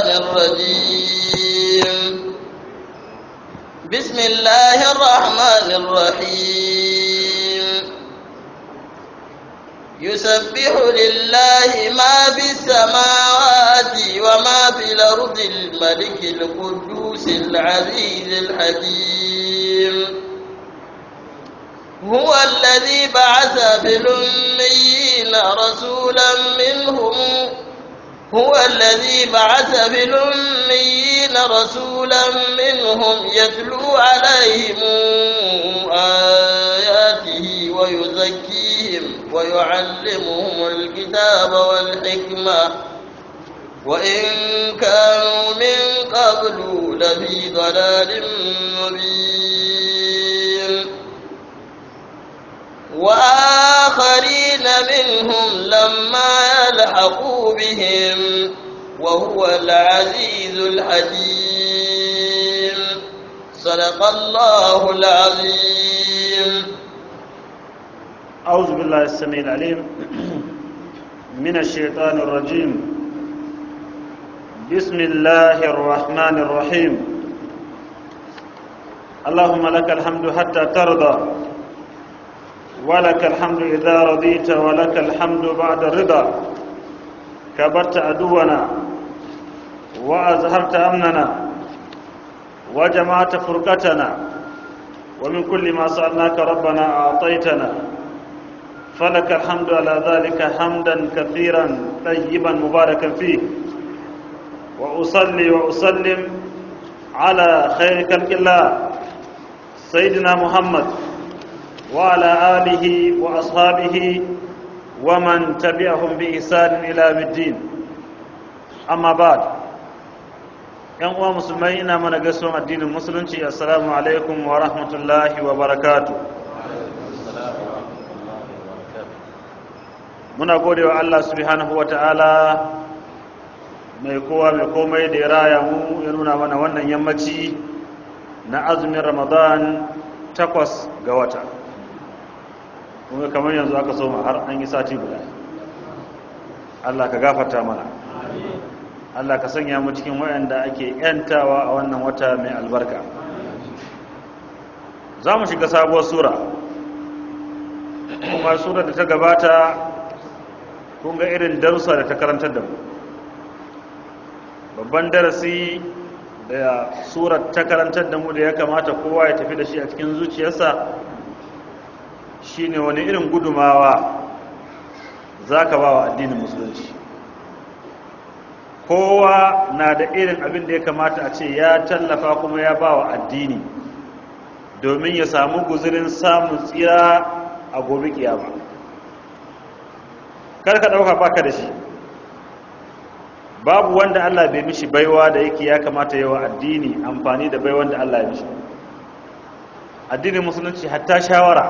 الرجيم بسم الله الرحمن الرحيم يسبح لله ما في السماوات وما في الأرض الملك القدوس العزيز الحكيم هو الذي بعث في الأميين رسولا منهم يتلو عليهم آياته ويزكيهم ويعلمهم الكتاب والحكمة وإن كانوا من قبل لفي ضلال مبين وآخرين منهم لما يلحقوا بهم وهو العزيز الحكيم صدق الله العظيم. أعوذ بالله السميع العليم من الشيطان الرجيم. بسم الله الرحمن الرحيم. اللهم لك الحمد حتى ترضى ولك الحمد إذا رضيت ولك الحمد بعد الرضا. كبرت عدونا وأزهرت أمننا وجمعت فرقتنا ومن كل ما سألناك ربنا أعطيتنا فلك الحمد على ذلك حمدا كثيرا طيبا مباركا فيه. وأصلي وأسلم على خير خلق الله سيدنا محمد وعلى آله وأصحابه ومن تبعهم بإحسان إلى يوم الدين. أما بعد ‘yan uwa musulmai ina mana gaisuwan addinin musulunci assalamu alaikum wa rahmatullahi wa barakatu. Muna gode wa Allah subhanahu wa ta'ala mai kowa mai komai da ya raya mu ya nuna mana wannan yammaci na azumin Ramadan 8 ga wata. Kuma kamar yanzu aka soma har an yi sati guda. Allah ka gafarta mana. Allah ka sanya mu cikin wayanda ake yantawa a wannan wata mai albarka. Za mu shiga sabuwar sura. Kuma sura da ta gabata kun ga irin darussa da ta karantar da mu. Babban darasi da surar ta karantar da mu da ya kamata kowa ya tafi da shi a cikin zuciyarsa shine wani irin gudumawa zaka ba wa addinin musulunci. Kowa na da irin abin da ya kamata a ce ya tallafa kuma ya ba wa addini domin ya samu guzurin samun tsira a gobe kiyama. Kar ka dauka baka da shi. Babu wanda Allah bai mishi baiwa da yake ya kamata yawa addini amfani da baiwan da Allah ya mishi. Addinin musulunci hatta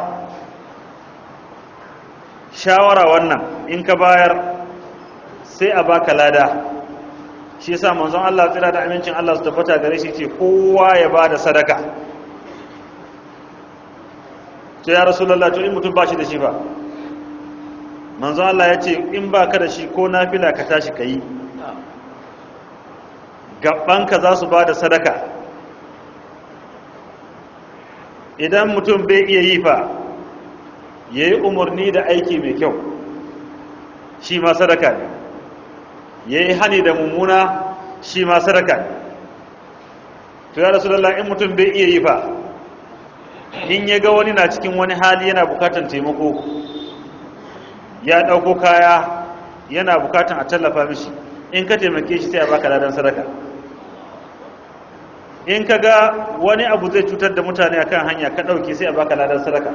shawara wannan in ka bayar sai a baka lada. Shi yasa manzon Allah tsira da amincin Allah su tabbata gare shi ce kowa ya bada sadaka. To ya Rasulullah to in mutum ba shi da shi ba. Manzon Allah ya ce in baka da shi ko nafila ka tashi kai. Gabbanka za su bada sadaka. Idan mutum bai iya yi fa yayi umarni da aiki mai kyau shi ma sadaka ne. Yayi hani da mummuna shi ma sadaka ne. To ya Rasulullah in mutum bai iya yi fa in ya ga wani na cikin wani hali yana bukatan taimako ya dauko kaya yana bukatan a tallafa mishi in ka taimake shi sai a baka ladan sadaka. In ka ga wani abu zai cutar da mutane akan hanya ka dauke sai a baka ladan sadaka.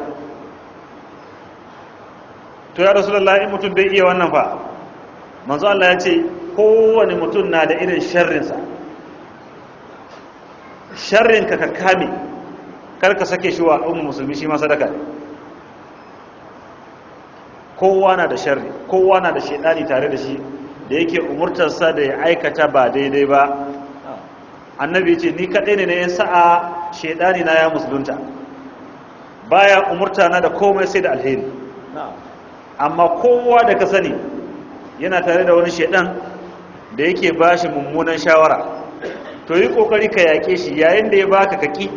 To ya Rasulullah in mutum bai iya wannan fa manzo Allah ya ce kowane mutum na da irin sharrinsa. Sharrinka ka kame kar ka sake shi wa ummu musulmi shi ma sadaka ne. Kowa na da sharri, kowa na da shedani tare da shi da yake umurtarsa da ya aikata ba daidai ba. Annabi ya ce ni kadai ne na sa'a shedani na ya musulunta. Baya umurta na da komai sai da alheri. Amma kowa da ka sani yana tare da wani shedan da yake bashi mummunan shawara to yi kokari ka yake shi yayin da ya baka kaki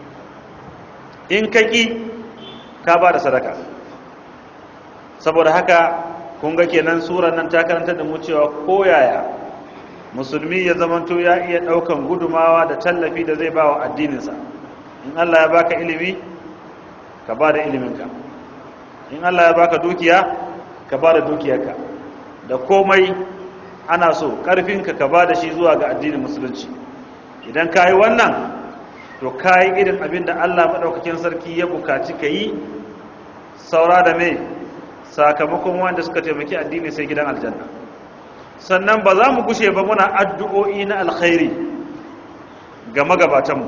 in kaki ka ba da sadaka. Saboda haka kun ga kenan surar nan ta karanta da mu cewa koyaya musulmi ya zamanto ya iya daukan gudumawa da tallafi da zai bawa addininsa. In Allah ya baka ilimi ka ba da iliminka, in Allah ya baka dukiya ka ba da dukiyarka, da komai ana so karfinka ka ba da shi zuwa ga addinin musulunci. Idan ka yi wannan to ka yi irin abin da Allah maɗaukakin sarki ya bukaci ka yi, saura da mai sakamakon wanda suka taimaki addini sai gidan aljanna. Sannan ba za mu gushe ba muna addu'o'i na alkhairi ga magabatanmu,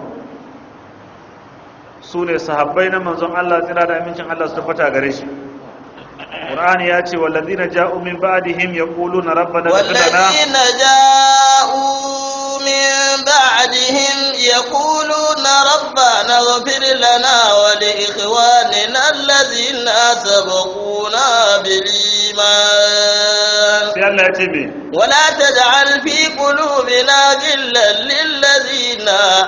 su ne sahabbai na manzon Allah tsira da amincin Allah su tabbata gare shi. Qur'ani ya ce wallazina ja'u min ba'dihim yaquluna rabbana ighfir lana wallazina ja'u min ba'dihim yaquluna rabbana ighfir lana wa li ikhwanina allazina sabaquna bil iman. Sai Allah ya ce me ولا تجعل في قلوبنا غلا للذين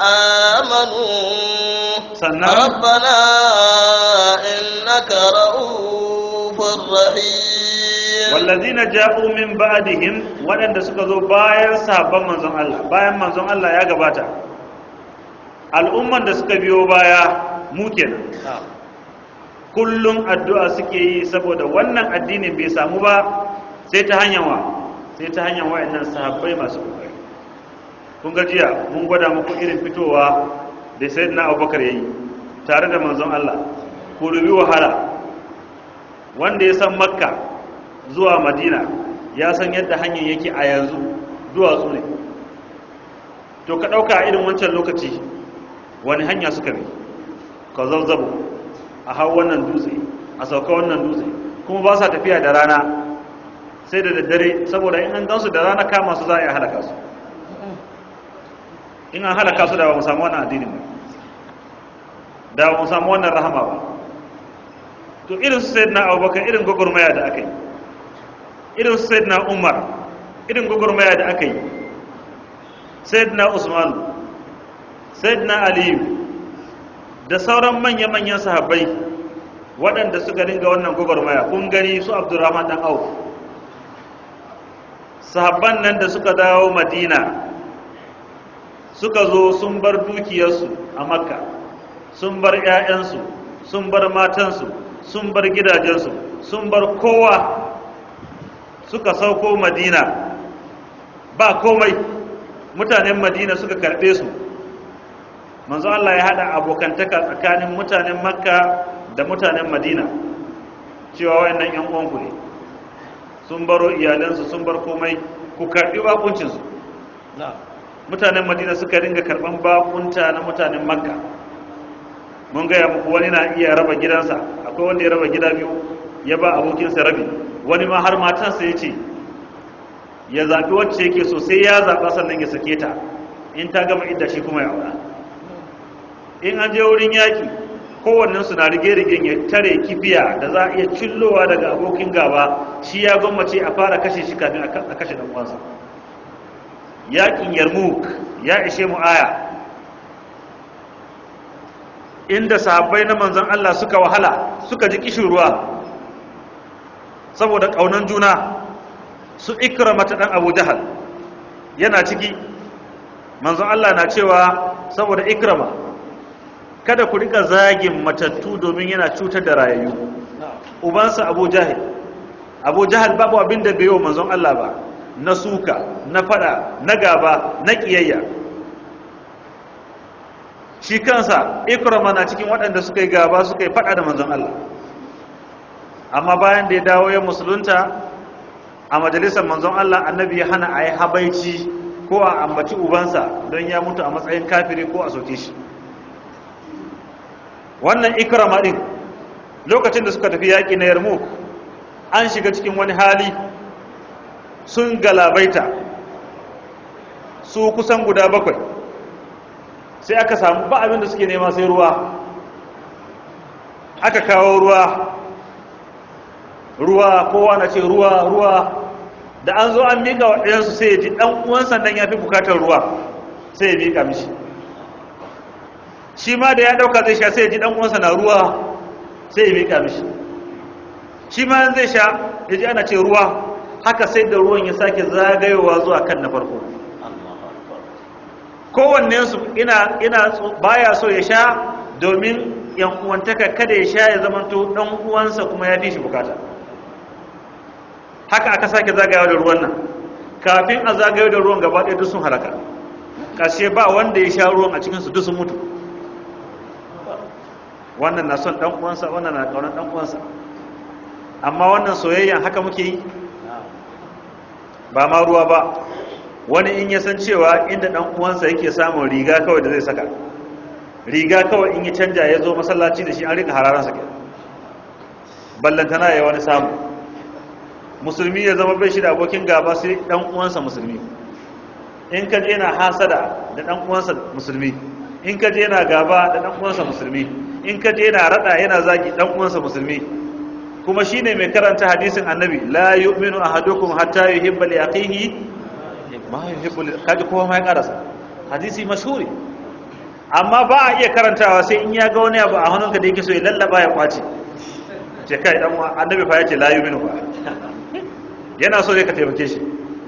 آمنوا ربنا إنك رؤوف رحيم. والذين جاءوا من بعدهم waɗanda suka zo bayan sahabban manzon Allah, bayan manzon Allah ya gabata, al'umman da suka biyo baya mu kenan kullum addu'a suke yi saboda wannan addinin bai samu ba sai ta hanyar wayannan sahabbai masu kokari. Kun ga jiya mun gwada muku irin fitowa da sayyidina Abubakar yayi tare da manzon Allah, ku rubi wahala. Wanda ya san Makka zuwa Madina ya san yadda hanyar yake a yanzu, duwatsu ne. To ka dauka irin wancan lokaci wani hanya suka bi? Ka zazzabo a hau wannan dutse, a sauka wannan dutse, kuma ba sa tafiya da rana sai da daddare, saboda in an gansu da rana kama su za a yi halaka su. In an halaka su da ba mu samu wannan addinin ba, da ba mu samu wannan rahama ba. To irin su sayyidina Abubakar irin gwagwarmaya da aka yi, irin su sayyidina Umar irin gwagwarmaya da aka yi, sayyidina Usman, sayyidina Aliyu da sauran manya-manyan sahabbai waɗanda suka ringa wannan gwagwarmaya. Kun gani su Abdurrahman dan Auf, sahabban nan da suka dawo Madina suka zo sun bar dukiyarsu a Makka, sun bar 'ya'yansu, sun bar matansu, sun bar gidajensu, sun bar kowa, suka sauko Madina ba komai. Mutanen Madina suka karɓe su. Manzo Allah ya hada abokantaka tsakanin mutanen Makka da mutanen Madina, cewa wayannan ƴan uwanku ne, sun baro iyalansu, sun bar komai, ku karbi bakuncinsu. Mutanen Madina suka ringa karban bakunta na mutanen Makka. Mun gaya muku wani na iya raba gidansa, akwai wanda ya raba gida biyu ya ba abokinsa rabi, wani ma har matansa ya ce ya zaɓi wacce yake so, sai ya zaɓa sannan ya sake ta, in ta gama idda shi kuma ya aura. In an je wurin yaƙi kowannensu na rige-rigen ya tare kifiya da za a iya cillowa daga abokin gaba, shi ya gwammace a fara kashe shi kafin a kashe ɗan uwansa. Yaƙin Yarmouk ya ishe mu aya, inda sahabbai na manzon Allah suka wahala, suka ji kishin ruwa saboda ƙaunan juna. Su Ikrama ta ɗan Abu Jahal yana ciki. Manzon Allah na cewa saboda Ikrama, kada ku rika zagin matattu domin yana cutar da rayayyu. Ubansa Abu Jahal babu abin da bai yi wa manzon Allah ba, na suka, na fada, na gaba, na kiyayya. Shi kansa Ikrama na cikin waɗanda suka yi gaba, suka yi fada da manzon Allah. Amma bayan da ya dawo ya musulunta, a majalisar manzon Allah, annabi ya hana a yi habaici ko a ambaci ubansa don ya mutu a matsayin kafiri ko a soke shi. Wannan Ikrama din lokacin da suka tafi yaƙi na Yarmouk, an shiga cikin wani hali, sun galabaita su kusan guda 7, sai aka samu ba abin da suke nema sai ruwa. Aka kawo ruwa, kowa na ce ruwa, da an zo an miƙa wa ɗayansu sai ya ji ɗan uwansa nan ya fi bukatar ruwa sai ya miƙa mishi shi ma da ya ɗauka zai sha sai ya ji ɗan uwansa na ruwa sai ya miƙa mishi shi ma zai sha ya ji ana ce ruwa haka sai da ruwan ya sake zagayowa zuwa kan na farko kowannensu ina baya so ya sha domin yan uwantaka kada ya sha ya zamanto ɗan uwansa kuma ya fi shi bukata haka aka sake zagayawa da ruwan nan kafin a zagayo da ruwan gaba ɗaya duk sun halaka ƙarshe ba wanda ya sha ruwan a cikinsu duk sun mutu wannan na son ɗan uwansa wannan na ƙaunar ɗan uwansa amma wannan soyayyan haka muke yi ba ma ruwa ba wani in ya san cewa inda ɗan uwansa yake samun riga kawai da zai saka riga kawai in ya canja ya zo masallaci da shi an rika hararansa ke ballantana ya wani samu musulmi ya zama bai shi da abokin gaba sai ɗan uwansa musulmi in ka je yana hasada da ɗan uwansa musulmi in ka je yana gaba da ɗan uwansa musulmi in ka je yana rada yana zagi ɗan uwansa musulmi kuma shine mai karanta hadisin annabi la yu'minu ahadukum hatta yuhibba li akhihi ma yuhibbu kaji kowa ma ya karasa hadisi mashhuri amma ba a iya karantawa sai in ya ga wani abu a hannunka da yake so ya lallaba ya kwace ce kai dan annabi fa yace la yu'minu fa yana so ne ka taimake shi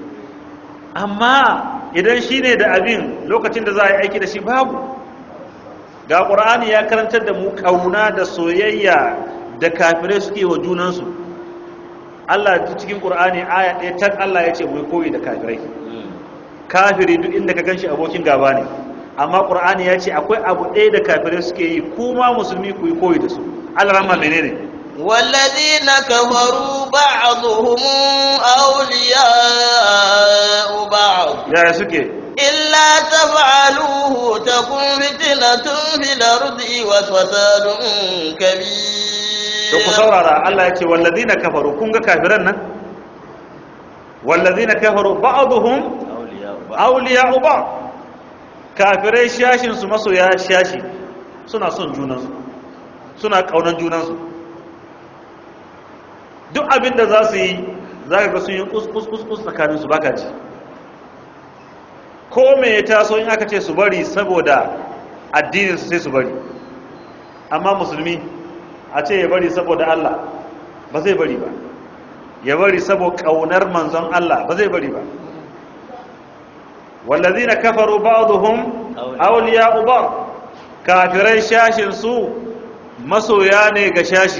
amma idan shine da abin lokacin da za a yi aiki da shi babu ga qur'ani ya karantar da mu kauna da soyayya da kafirai suke wa junansu Allah cikin qur'ani aya ɗaya tak Allah ya ce mu koyi da kafirai kafiri duk inda ka ganshi abokin gaba ne amma qur'ani ya ce akwai abu ɗaya da kafirai suke yi kuma musulmi ku yi koyi da su Allah rahma menene والذين كفروا بعضهم أولياء بعض ya suke إلا تفعلوه تكن فتنة في الأرض وفساد كبير to ku saurara Allah ya ce walladina kafaru kun ga kafiran nan walladina kafaru ba'dhum awliya'u ba'd kafirai shashin su masoya shashi suna son junansu suna kaunan junansu duk abinda za su yi zaka ga sun yi kus tsakanin su baka ji ko me ya taso in aka ce su bari saboda addinin su sai su bari amma musulmi a ce ya bari saboda Allah ba zai bari ba ya bari saboda kaunar manzon Allah ba zai bari ba wallazina kafaru ba'dhum awliya'u ba'd kafirai shashin su masoya ne ga shashi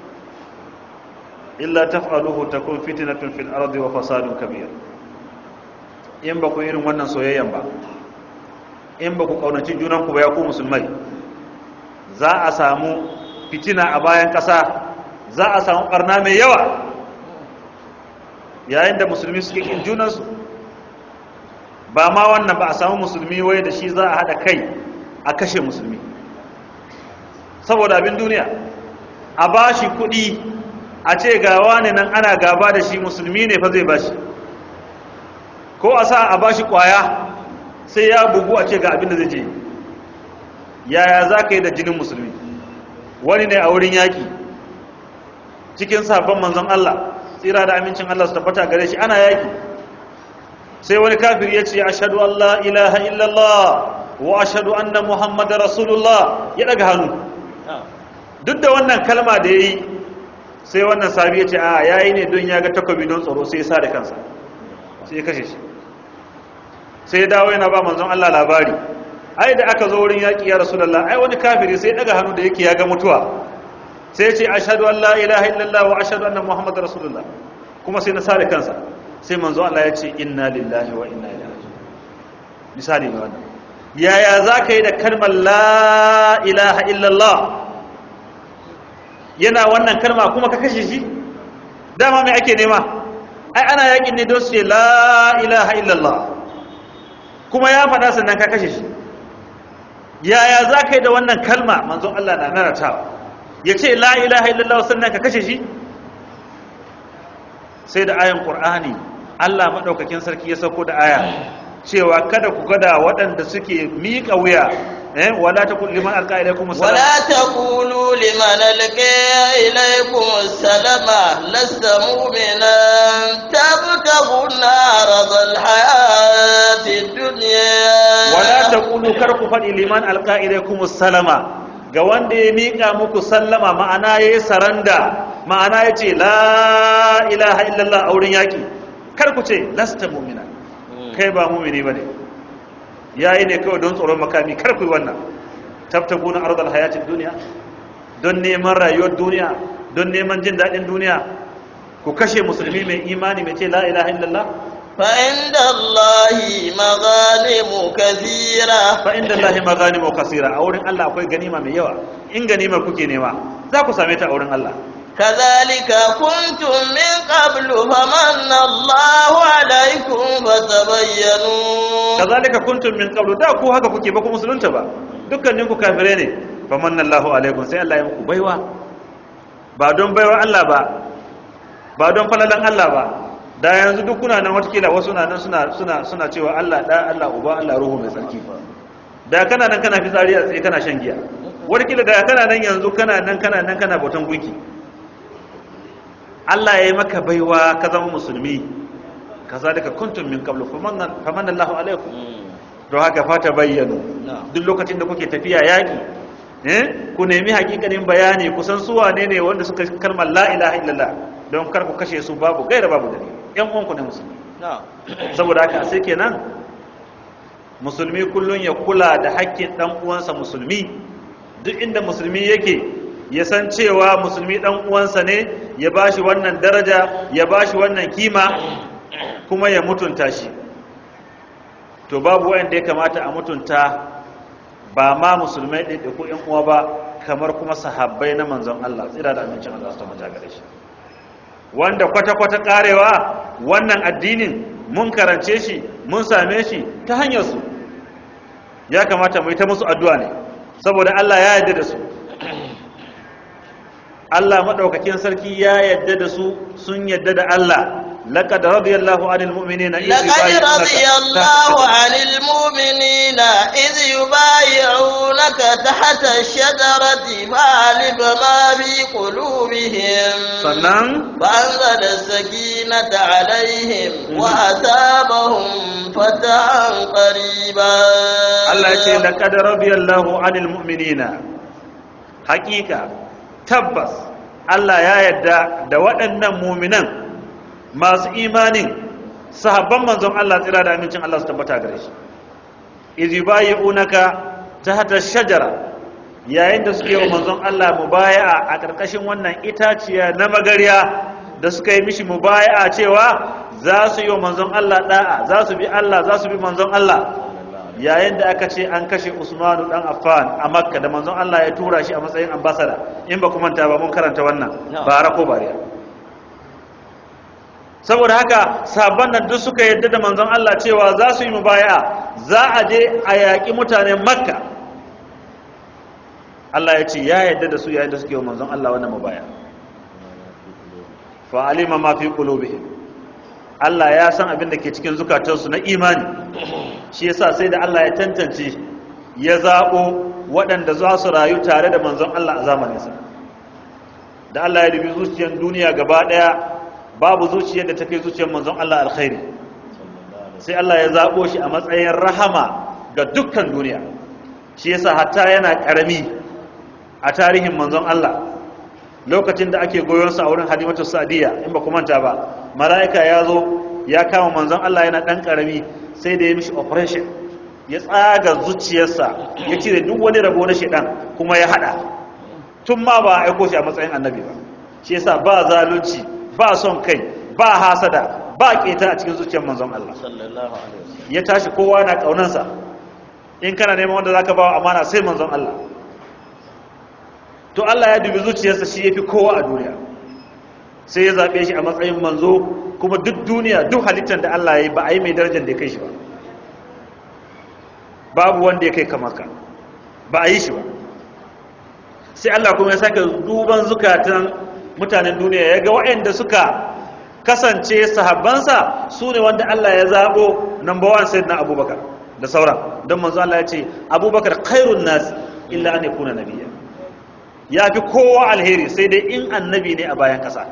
illa taf'aluhu takun fitnatun fil ardi wa fasadun kabir in ba ku irin wannan soyayyan ba in ba ku kaunaci junanku ba ya ku musulmai za a samu fitina a bayan ƙasa za a samu ɓarna mai yawa yayin da musulmi suke ƙin junansu ba ma wannan ba a samu musulmi wai da shi za a haɗa kai a kashe musulmi saboda abin duniya a ba shi kuɗi a ce gawa ne nan ana gaba da shi musulmi ne fa zai ba shi ko a sa a ba shi ƙwaya sai ya bugu a ce ga abin da zai je yaya za ka yi da jinin musulmi wani ne a wurin yaƙi cikin sabon manzon Allah tsira da amincin Allah su tabbata gare shi ana yaƙi sai wani kafir ya ce ashhadu an la ilaha illallah wa ashhadu anna muhammadar rasulullah ya daga hannu duk da wannan kalma da yayi sai wannan sahabi ya ce a yayi ne don ya ga takobi don tsaro sai ya sa da kansa sai ya kashe shi sai ya dawo yana ba manzon Allah labari ai da aka zo wurin yaƙi ya rasulullah ai wani kafiri sai daga hannu da yake ya ga mutuwa sai ya ce ashhadu an la ilaha illallah wa ashhadu anna muhammadar rasulullah kuma sai na sare kansa sai manzo Allah ya ce inna lillahi wa inna ilaihi raji'un misali ne wannan yaya zaka yi da kalmar la ilaha illallah yana wannan kalma kuma ka kashe shi dama mai ake nema ai ana yaƙin ne don su ce la ilaha illallah kuma ya faɗa sannan ka kashe shi yaya za ka yi da wannan kalma manzon Allah na naratawa ya ce la ilaha illallah sannan ka kashe shi sai da ayan ƙur'ani Allah maɗaukakin sarki ya sauko da aya cewa kada ku gada waɗanda suke miƙa wuya wala taqul liman alqa ilaykum assalam ولا تقولوا لمن ألقي إليكم السلام لست مؤمنا تبتغون عرض الحياة الدنيا wala taqulu karku fadi liman alqa ilaykum assalama ga wanda ya mika muku sallama ma'ana yayi saranda ma'ana yace la ilaha illallah aurin yaki karku ce lasta mu'mina kai ba mu'mini bane yayi ne kawai don tsoron makami karku yi wannan tabtaguna ardal hayatid dunya don neman rayuwar duniya don neman jin dadin duniya ku kashe musulmi mai imani mai ce la ilaha illallah فعند الله مغانم كثيرة fa inda Allah maganimu kasira a wurin Allah akwai ganima mai yawa in ganima kuke nema za ku same ta a wurin Allah كذلك كنتم من قبل فمن الله عليكم فتبينوا kazalika kuntum min qablu da ku haka kuke ba ku musulunta ba dukkanin ku kafire ne famanna Allahu alaikum sai Allah ya muku baiwa ba don baiwar Allah ba don falalan Allah ba da yanzu duk kuna nan watakila wasu na nan suna cewa Allah da Allah uba Allah ruhu mai tsarki da kana nan kana fitsari a tsaye kana shan giya watakila da kana nan yanzu kana bautan gunki Allah ya yi maka baiwa ka zama musulmi kazalika kuntum min qablu famanna Allahu alaikum don haka fata bayyano duk lokacin da kuke tafiya yaki ku nemi hakikanin bayani kusan su wane ne wanda suka kalmar la ilaha illallah don kar ku kashe su babu gaira babu dalili yan uwanku ne musulmi saboda haka sai kenan musulmi kullun ya kula da haƙƙin dan uwansa musulmi duk inda musulmi yake ya san cewa musulmi dan uwansa ne ya bashi wannan daraja ya bashi wannan kima kuma ya mutunta shi to babu wanda ya kamata a mutunta ba ma musulmai ɗin ko ƴan uwa ba kamar kuma sahabbai na manzon Allah tsira da amincin Allah su tabbata gare shi wanda kwata-kwata karewa wannan addinin mun karance shi mun same shi ta hanyar su ya kamata mu yi ta musu addu'a ne saboda Allah ya yarda da su Allah madaukakin sarki ya yarda da su sun yarda da Allah لقد رضي الله عن المؤمنين إذ يبايعونك تحت الشجرة فعلم ما في قلوبهم فأنزل السكينة عليهم وأثابهم فتحا قريبا الله يقول لقد رضي الله عن المؤمنين حقيقة تبس الله يا يدى دوأنا مؤمنا masu imanin sahabban manzon Allah tsira da amincin Allah su tabbata gare shi idh yubayyi'unaka tahta ash-shajara yayin da suke wa manzon Allah mubaya'a a karkashin wannan itaciya na magariya da suka yi mishi mubaya'a cewa za su yi wa manzon Allah da'a za su bi Allah za su bi manzon Allah yayin da aka ce an kashe Usmanu dan Affan a Makka da manzon Allah ya tura shi a matsayin ambassador in ba ku manta ba mun karanta wannan bara ko bariya saboda haka sabon nan duk suka yadda da manzon Allah cewa za su yi mubaya'a za a je a yaƙi mutanen Makka Allah ya ce ya yadda da su yayin da suke wa manzon Allah wannan mubaya'a fa alima ma fi qulubihim Allah ya san abin da ke cikin zukatansu na imani shi yasa sai da Allah ya tantance ya zabo waɗanda za su rayu tare da manzon Allah a zamaninsa da Allah ya dubi zuciyar duniya gaba ɗaya babu zuciyar da ta kai zuciyar manzon Allah alkhairi sai Allah ya zabo shi a matsayin rahama ga dukkan duniya shi yasa hatta yana karami a tarihin manzon Allah lokacin da ake goyon sa a wurin Halimatu Sa'diya in ba ku manta ba malaika ya zo ya kama manzon Allah yana dan karami sai da ya mishi operation ya tsaga zuciyarsa ya cire duk wani rabo na shedan kuma ya hada tun ma ba a aiko shi a matsayin annabi ba shi yasa ba zalunci ba son kai ba hasada ba keta a cikin zuciyar manzon Allah sallallahu alaihi wasallam ya tashi kowa na kaunansa in kana neman wanda zaka ba amana sai manzon Allah to Allah ya dubi zuciyarsa shi yafi kowa a duniya sai ya zabe shi a matsayin manzo kuma duk duniya duk halittar da Allah ya yi ba a yi mai darajar da ya kai shi ba babu wanda ya kai kamar ka ba a yi shi ba sai Allah kuma ya sake duban zukatan mutanen duniya ya ga waɗanda suka kasance sahabbansa su ne wanda Allah ya zaɓo number 1 sayyidina Abubakar da sauran don manzo Allah ya ce Abubakar khairun nas illa an yakuna nabiyya ya fi kowa alheri sai dai in annabi ne a bayan ƙasa.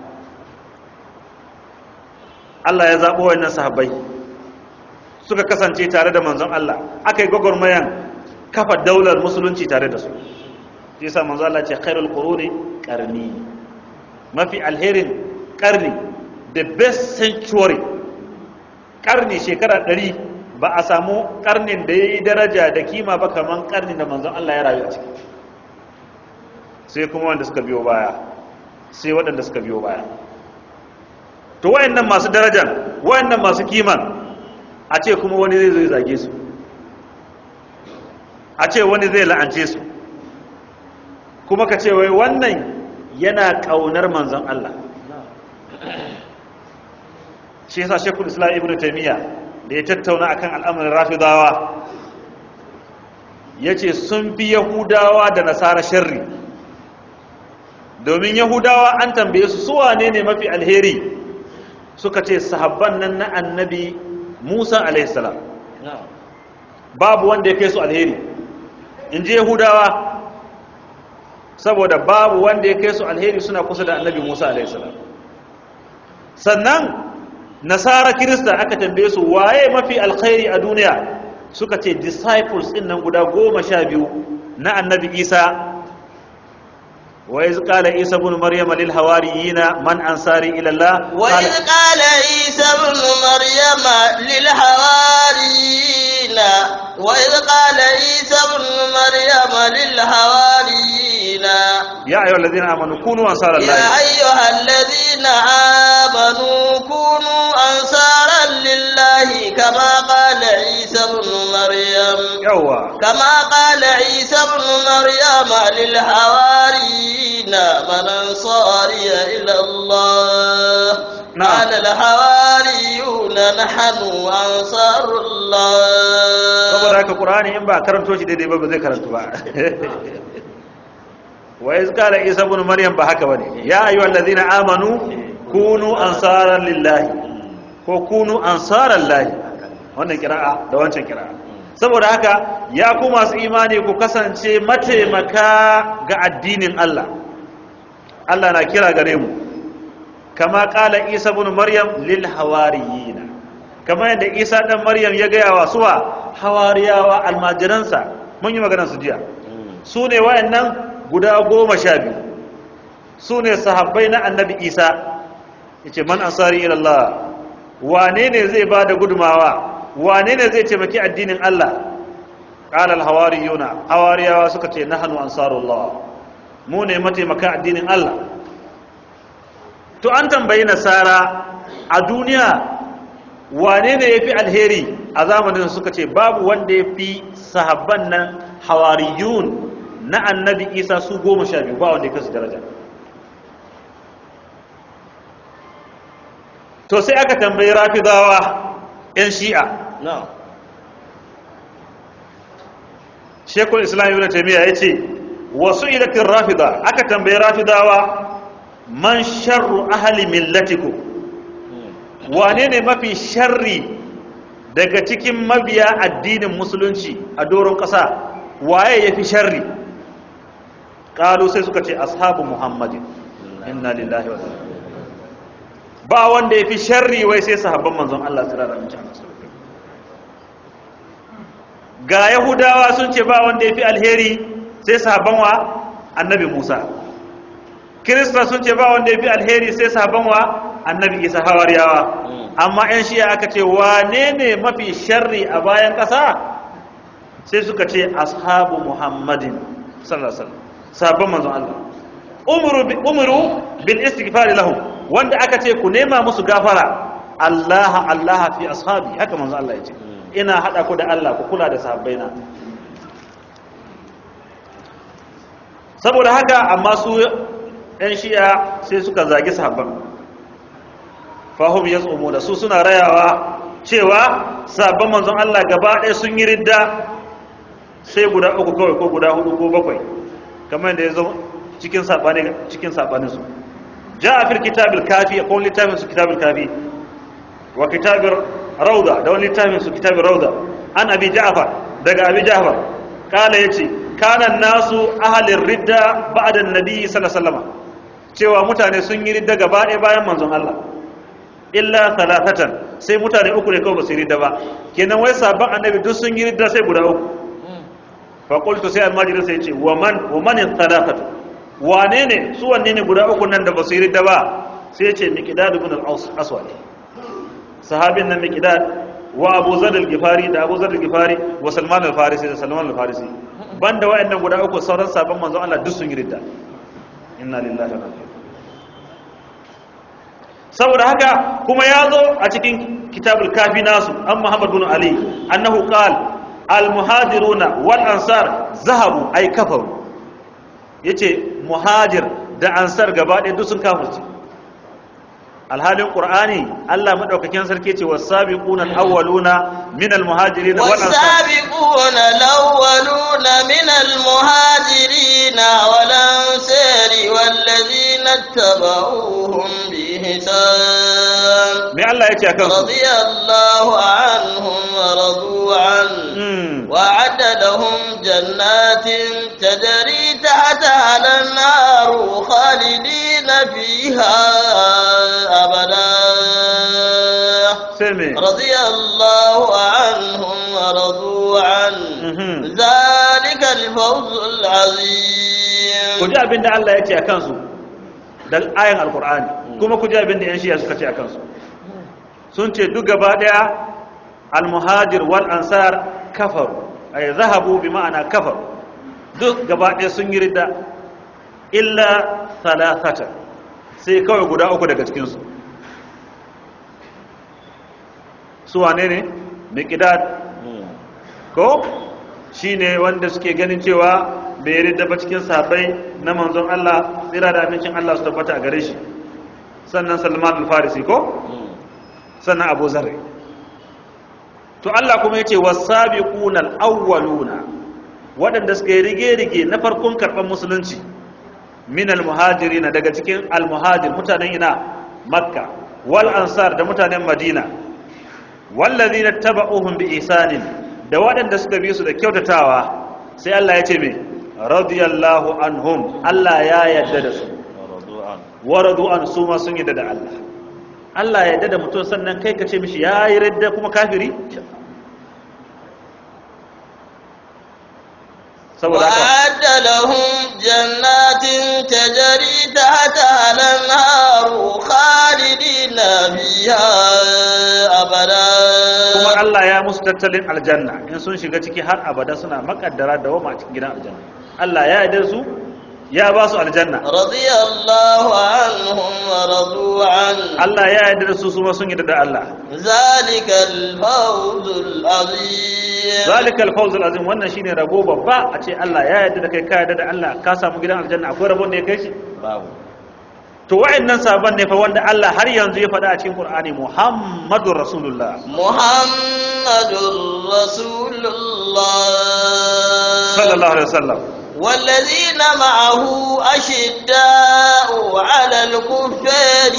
Allah ya zaɓo wannan sahabbai suka kasance tare da manzon Allah aka yi gwagwarmayan kafa daular musulunci tare da su shi yasa manzon Allah ce khairul quruni qarni mafi alherin qarni the best century qarni shekara 100 ba a samu qarnin da yayi daraja da kima ba kaman qarnin da manzon Allah ya rayu a ciki sai kuma wanda suka biyo baya sai waɗanda suka biyo baya to wayannan masu darajar wayannan masu kiman a ce kuma wani zai zage su a ce wani zai la'ance su kuma ka ce wai wannan yana kaunar manzon Allah shi yasa Sheikhul Islam Ibn Taymiyyah da ya tattauna akan al'amarin Rafidawa yace sun fi Yahudawa da Nasara sharri domin Yahudawa an tambaye su wane ne mafi alheri suka ce sahabban nan na annabi Musa alaihissalam babu wanda ya kai su alheri in ji Yahudawa saboda babu wanda ya kai su alheri suna kusa da annabi Musa alaihissalam sannan Nasara Kirista aka tambaye su waye mafi alkhairi a duniya suka ce disciples din nan guda 12 na annabi Isa وإذ قال عيسى ابن مريم للحواريين من أنصاري إلى الله وإذ قال عيسى ابن مريم للحواريين وإذ قال عيسى ابن مريم للحواريين يا أيها الذين آمنوا كونوا أنصار الله يا أيها الذين آمنوا كونوا أنصارا لله كما قال عيسى ابن مريم كما قال عيسى ابن مريم للحواريين من أنصاري إلى الله قال الحواريون نحن أنصار الله saboda haka Qur'ani in ba karanto shi daidai ba zai karantu ba wa iz qala Isa ibn Maryam ba haka bane ya ayyuhallazina amanu kunu ansaran lillahi ko kunu ansaran lahi wannan kira'a da wancan kira'a saboda haka ya ku masu imani ku kasance mataimaka ga addinin Allah Allah na kira gare mu kama kala Isa ibn Maryam lil hawariyina kama yadda Isa dan Maryam ya gaya wa suwa hawariyawa almajiransa mun yi maganar su jiya su ne wayannan guda 12 su ne sahabbai na annabi Isa yace man ansari ila Allah wane ne zai bada gudumawa wane ne zai taimaki addinin Allah qala al hawariyuna hawariyawa suka ce nahnu ansarullah mu ne mataimaka addinin Allah to an tambayi nasara a duniya wane ne yafi alheri a zamanin suka ce babu wanda yafi sahabban nan hawariyun na annabi Isa su 12 ba wanda ya kasu daraja to sai aka tambayi rafidawa yan shi'a Sheikhul Islam Ibn Taymiyyah yace wasu ilatin rafida aka tambayi rafidawa man sharru ahli millatikum wane ne mafi sharri daga cikin mabiya addinin musulunci a doron ƙasa waye yafi sharri qalu sai suka ce ashabu muhammadin inna lillahi wa inna ilaihi ba wanda yafi sharri wai sai sahabban manzon Allah sallallahu alaihi wasallam ga yahudawa sun ce ba wanda yafi alheri sai sahabban wa annabi Musa kirista sun ce ba wanda yafi alheri sai sahabban wa annabi Isa hawariyawa amma ƴan shi'a aka ce wane ne mafi sharri a bayan ƙasa sai suka ce ashabu muhammadin sallallahu alaihi wasallam sahabban manzon Allah umru bil istighfar lahum wanda aka ce ku nema musu gafara Allah fi ashabi haka manzon Allah ya ce ina hada ku da Allah ku kula da sahabbaina saboda haka amma su ɗan shi'a sai suka zagi sahabban fahim ya tsomo da su suna rayawa cewa sahabban manzon Allah gaba ɗaya sun yi ridda sai guda 3 kawai ko guda 4 ko 7 kamar yadda ya zo cikin saɓanin su ja a fil kitabil kafi a kowani littafin su kitabil kafi wa kitabir rauda da wani littafin su kitabir rauda an abi ja'far daga abi ja'far kala yace kana nasu ahlin ridda ba'da annabi sallallahu alaihi wasallam cewa mutane sun yi ridda gaba ɗaya bayan manzon Allah illa thalathatan sai mutane uku ne kawai ba su yi ridda ba kenan wai sabon annabi duk sun yi ridda sai guda uku fa qultu sai almajirin sai yace wa man thalathatu wane ne su wanne ne guda uku nan da ba su yi ridda ba sai yace miqdad ibn al-aswad sahabin nan miqdad wa abu zar al-gifari da abu zar al-gifari wa salman al-farisi da salman al-farisi banda wayannan guda uku sauran sabon manzon Allah duk sun yi ridda inna lillahi wa inna ilaihi saboda haka kuma ya zo a cikin kitabul kafi nasu an muhammad bin ali annahu qala al-muhajiruna wal ansar zahabu ay kafaru yace muhajir da ansar gaba ɗaya duk sun kafirce alhalin qur'ani Allah madaukakin sarki ce was-sabiquna al-awwaluna min al-muhajirin wal ansar was-sabiquna al-awwaluna min al-muhajirin wal ansar wal-ladhina ittaba'uhum bi ihsan me Allah yace akan su radiyallahu anhum wa radu an wa'ada lahum jannatin tajri tahtaha al-anhar khalidina fiha أبدا رضي الله عنهم ورضوا عنه ذلك الفوز العظيم kuji abinda Allah ya ce a kansu da ayan alkur'ani kuma kuji abinda yan shiya suka ce a kansu sun ce duk gaba daya almuhajir wal ansar kafaru ay zahabu bi ma'ana kafaru duk gaba daya sun yi ridda illa thalathatan sai kawai guda uku daga cikinsu su wane ne miqdad ko shine wanda suke ganin cewa bai yarda ba cikin sahabbai na manzon Allah tsira da amincin Allah su tabbata a gare shi sannan Salman al-Farisi ko sannan Abu Zarr to Allah kuma yace was-sabiquna al-awwaluna waɗanda suka yi rige-rige na farkon karɓar musulunci min al-muhajirin daga cikin al-muhajir mutanen ina makka wal ansar da mutanen madina wallazina tabauhum bi ihsanin da waɗanda suka bi su da kyautatawa sai Allah ya ce me radiyallahu anhum Allah ya yarda da su wa radu an su ma sun yarda da Allah Allah ya yarda da mutum sannan kai ka ce mishi ya yi radda kuma kafiri saboda haka wa'adda lahum jannatin tajri tahtaha al-anhar khalidina fiha abada kuma Allah ya musu tattalin aljanna in sun shiga ciki har abada suna makaddara da wama cikin gidan aljanna Allah ya yarda su ya ba su aljanna radiyallahu anhum wa radu an Allah ya yarda su kuma sun yarda da Allah zalikal fawzul azim zalikal fawzul azim wannan shine rabo babba a ce Allah ya yarda da kai ka yarda da Allah ka samu gidan aljanna akwai rabon da ya kai shi babu to wa'annan sahabban ne fa wanda Allah har yanzu ya faɗa a cikin Qur'ani Muhammadur Rasulullah Muhammadur Rasulullah sallallahu alaihi wasallam والذين معه أشداء على الكفار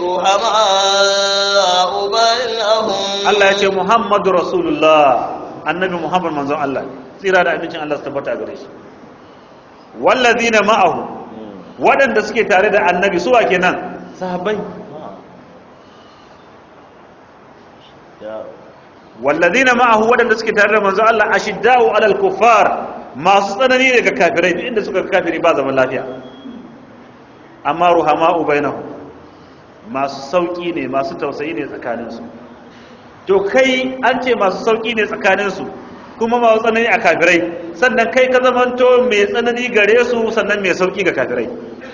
رحماء بينهم Allah ya ce Muhammadur Rasulullah annabi Muhammad manzon Allah tsira da abincin Allah su tabbata gare shi wallazina ma'ahu waɗanda suke tare da annabi suwa kenan sahabbai wallazina ma'ahu waɗanda suke tare da manzon Allah ashidda'u 'alal kuffar masu tsanani daga kafirai duk inda suka kafiri ba zaman lafiya amma ruhama'u bainahum masu sauki ne masu tausayi ne tsakaninsu to kai an ce masu sauki ne tsakaninsu kuma masu tsanani a kafirai sannan kai ka zamanto mai tsanani gare su sannan mai sauki ga kafirai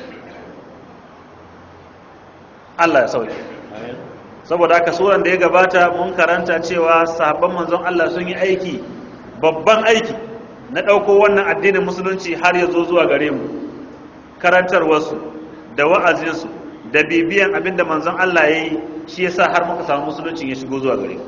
Allah ya sauke saboda haka suran da ya gabata mun karanta cewa sahabban manzon Allah sun yi aiki babban aiki na ɗauko wannan addinin musulunci har ya zo zuwa gare mu karantarwarsu da wa'azinsu da bibiyan abinda manzon Allah ya yi shi yasa har muka samu musulunci ya shigo zuwa gare mu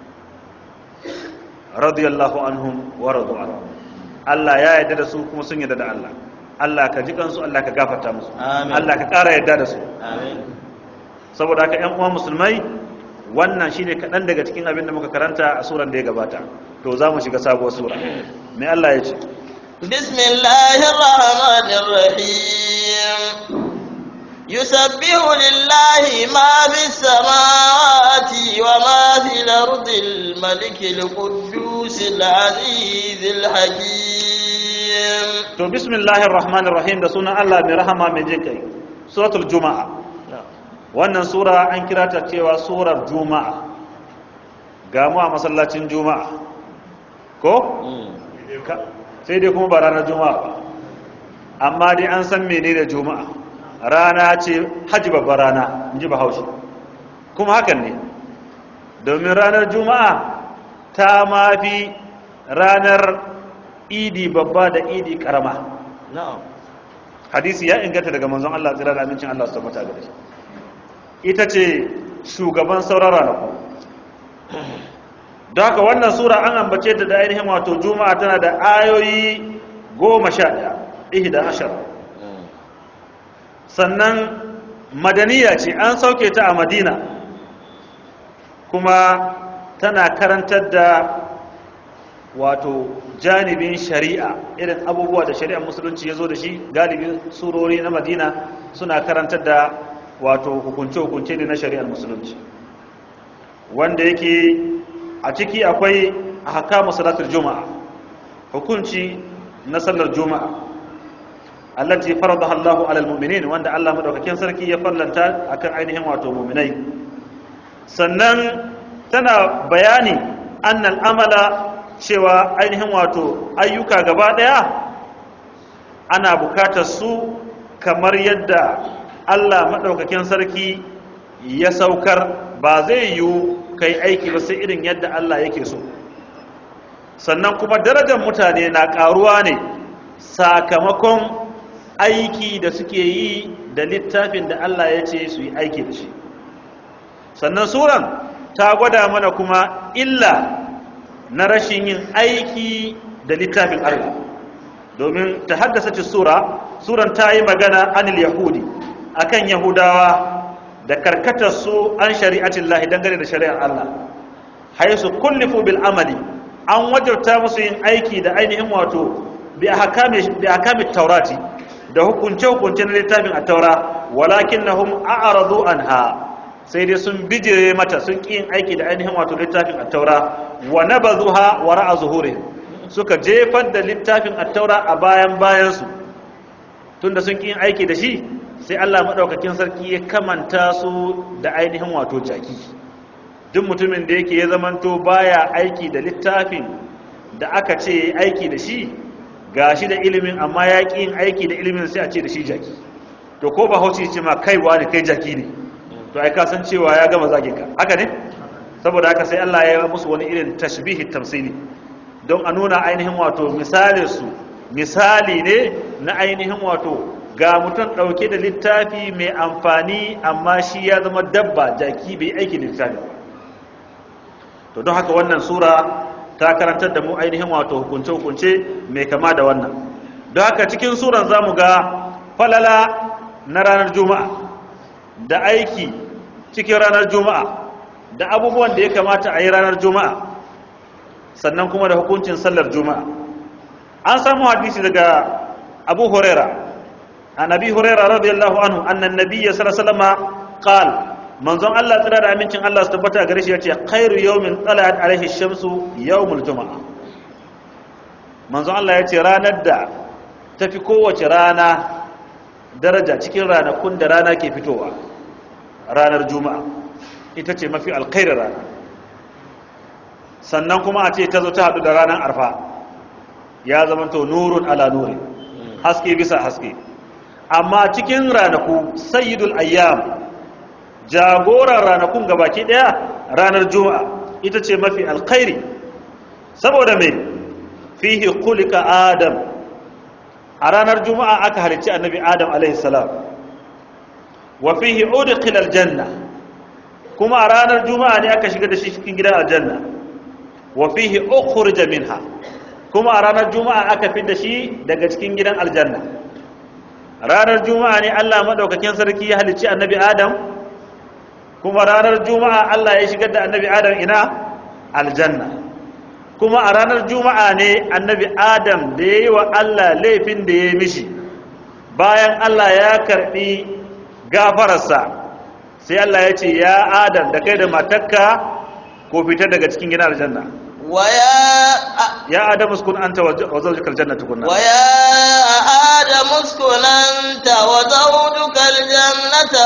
radiyallahu anhum wa radu anhu Allah ya yarda da su kuma sun yarda da Allah Allah ka ji kansu Allah ka gafarta musu Allah ka ƙara yarda da su saboda haka ƴan uwan musulmai wannan shine kaɗan daga cikin abin da muka karanta a suran da ya gabata to za mu shiga sabuwar sura mai Allah ya ce bismillahir rahmanir rahim yusabbihu lillahi ma fis samawati wa ma fil ardil malikil quddusil azizil hakim. To bismillahir rahmanir rahim, da sunan Allah mai rahama mai jin kai. Suratul Juma'a. Wannan sura an kira ta cewa surar Juma'a. Ga mu a masallacin Juma'a. Ko? Sai dai kuma ba ranar Juma'a ba. Amma dai an san menene Juma'a. Rana ce Hajji babbar rana, inji Bahaushe. Kuma hakan ne. Domin ranar Juma'a ta mafi ranar idi babba da idi karama. Hadisi ya inganta daga manzon Allah tsira da amincin Allah su tabbata gare shi. Ita ce shugaban sauran ranaku. Don haka wannan sura an ambace ta da ainihin wato Juma'a tana da ayoyi 11. Sannan madaniya ce, an sauke ta a Madina, kuma tana karantar da wato janibin shari'a, irin abubuwa da shari'ar musulunci ya zo da shi. Galibin surori na Madina suna karantar da wato hukunce-hukunce ne na shari'ar musulunci, wanda yake a ciki akwai ahkamu salatul juma'a, hukunci na sallar juma'a allati faradaha Allahu alal mu'minin, wanda Allah madaukakin sarki ya farlanta akan ainihin wato mu'minai. Sannan tana bayani annal amala, cewa ainihin wato ayyuka gaba daya ana bukatar su kamar yadda Allah madaukakin sarki ya saukar, ba zai yiwu kai aiki ba sai irin yadda Allah yake so. Sannan kuma darajar mutane na karuwa ne sakamakon aiki da suke yi da littafin da Allah ya ce su yi aiki da shi. Sannan suran ta gwada mana kuma illa na rashin yin aiki da littafin Allah, domin ta haddasa ce suran ta yi magana anil yahudi, akan yahudawa da karkatar su an shari'atin lahi, dangane da shari'ar Allah, haisu kullifu bil amali, an wajabta musu yin aiki da ainihin wato bi ahkami taurati, da hukunce na littafin at-taura, walakinnahum a'radu anha, sai dai sun bijire mata, sun ƙi yin aiki da ainihin wato littafin at-taura, wa nabazuha wara'a zuhurihim, suka jefar da littafin at-taura a bayansu. Tunda sun ƙi yin aiki da shi, sai Allah madaukakin sarki ya kamanta su da ainihin wato jaki. Duk mutumin da yake ya zamanto baya aiki da littafin da aka ce aiki da shi, gashi da ilimin amma ya ƙi yin aiki da ilimin, sai a ce da shi jaki. To ko ba hauci ce ma kaiwa ne, kai jaki ne, to ai ka san cewa ya gama zagin ka, haka ne? Saboda haka sai Allah ya yi musu wani irin tashbihi tamsili, don a nuna ainihin wato misali ne na ainihin wato ga mutum ɗauke da littafi mai amfani amma shi ya zama dabba, jaki, bai aiki da littafi. To don haka wannan sura ta karantar da mu ainihin wato hukunce-hukunce mai kama da wannan. Don haka cikin suran za mu ga falala na ranar juma'a, da aiki cikin ranar juma'a, da abubuwan da ya kamata a yi ranar juma'a, sannan kuma da hukuncin sallar juma'a. An samu hadisi daga Abu Huraira, annabi Huraira radiyallahu anhu, annan nabiyyi sallallahu alaihi wasallam qala, manzon Allah tsira da amincin Allah su tabbata gare shi yace khairu yawmin talat alaihi shamsu yawmul juma'a. Manzon Allah yace ranar da tafi kowace rana daraja cikin ranakun da rana ke fitowa, ranar juma'a ita ce mafi alkhairar rana. Sannan kuma a ce ta zo ta haɗu da ranar arfa, ya zamanto nurun ala nuri, haske bisa haske. Amma cikin ranaku sayyidul ayyam, jagoran ranakun gabaki daya, ranar juma'a ita ce mafi alkhairi. Saboda me? Fihi khuliqa adam, a ranar juma'a aka halicci annabi adam alaihi salam. Wa fihi udkhila aljanna, kuma a ranar juma'a ne aka shiga da shi cikin gidan aljanna. Wa fihi ukhrija minha, kuma a ranar juma'a aka fidda shi daga cikin gidan aljanna. Ranar juma'a ne Allah madaukakin sarki ya halicci annabi adam, kuma ranar juma'a Allah ya shigar da annabi adam ina? Aljanna. kuma a ranar juma'a ne annabi adam da ya yi wa Allah laifin da ya yi mishi bayan Allah ya karbi gafararsa sai Allah ya ce ya adam da kai da matarka ko fitar daga cikin gidan aljanna ya adam uskun anta wa zawjuka aljanna tukunna wa ya adam uskun anta wa zawjuka aljannata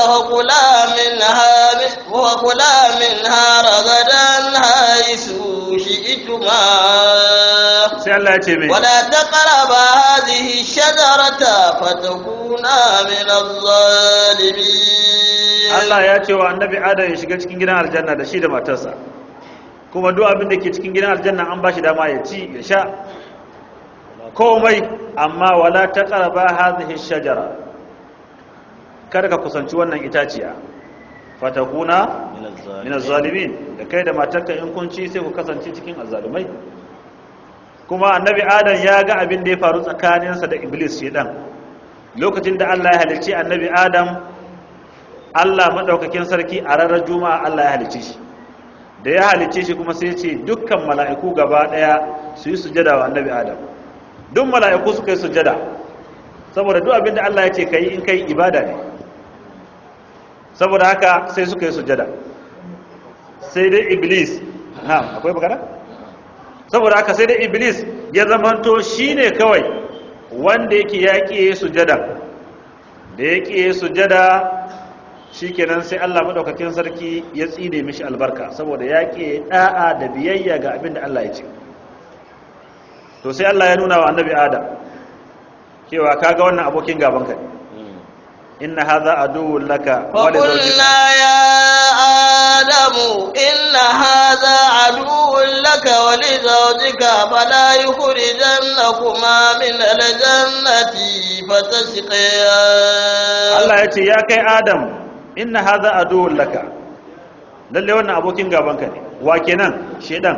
wa kula minha ragadan haythu shi'tuma sai Allah ya ce me wala taqraba hadhihi shajarata fatakuna min adh-dhalimin Allah ya ce wa annabi adam ya shiga cikin gidan aljanna da shi da matarsa kuma duk abin da ke cikin gidan aljanna an ba shi dama ya ci ya sha komai amma wala taqraba hadhihi shajara kada ka kusanci wannan itaciya fatakuna min az-zalimin da kai da matarka in kun ci sai ku kasance cikin azzalumai kuma annabi adam ya ga abin da ya faru tsakaninsa da iblis shedan lokacin da Allah ya halicci annabi adam Allah madaukakin sarki a ranar juma'a Allah ya halicce shi da ya halicce shi kuma sai ce dukkan mala'iku gaba daya su yi sujada wa annabi adam duk mala'iku suka yi sujada saboda duk abinda Allah ya ce kai in kai ibada ne saboda haka sai suka yi sujada sai dai iblis akwai bakara saboda haka sai dai iblis ya zamanto shine kawai wanda yake yaƙi sujada da yake sujada shikenan sai Allah madaukakin sarki ya tsine mishi albarka saboda yake da'a da biyayya ga abin da Allah ya ce to sai Allah ya nuna wa annabi Adam cewa kaga wannan abokin gaban ka inna hadha aduwwun laka wa li zawjika ya adamu inna hadha aduwwun laka wa li zawjika fala yukhrijannakuma min al-jannati fatashqa Allah ya ce ya kai Adam inna hadha aduwwun laka lalle wannan abokin gabanka ne wa kenan shedan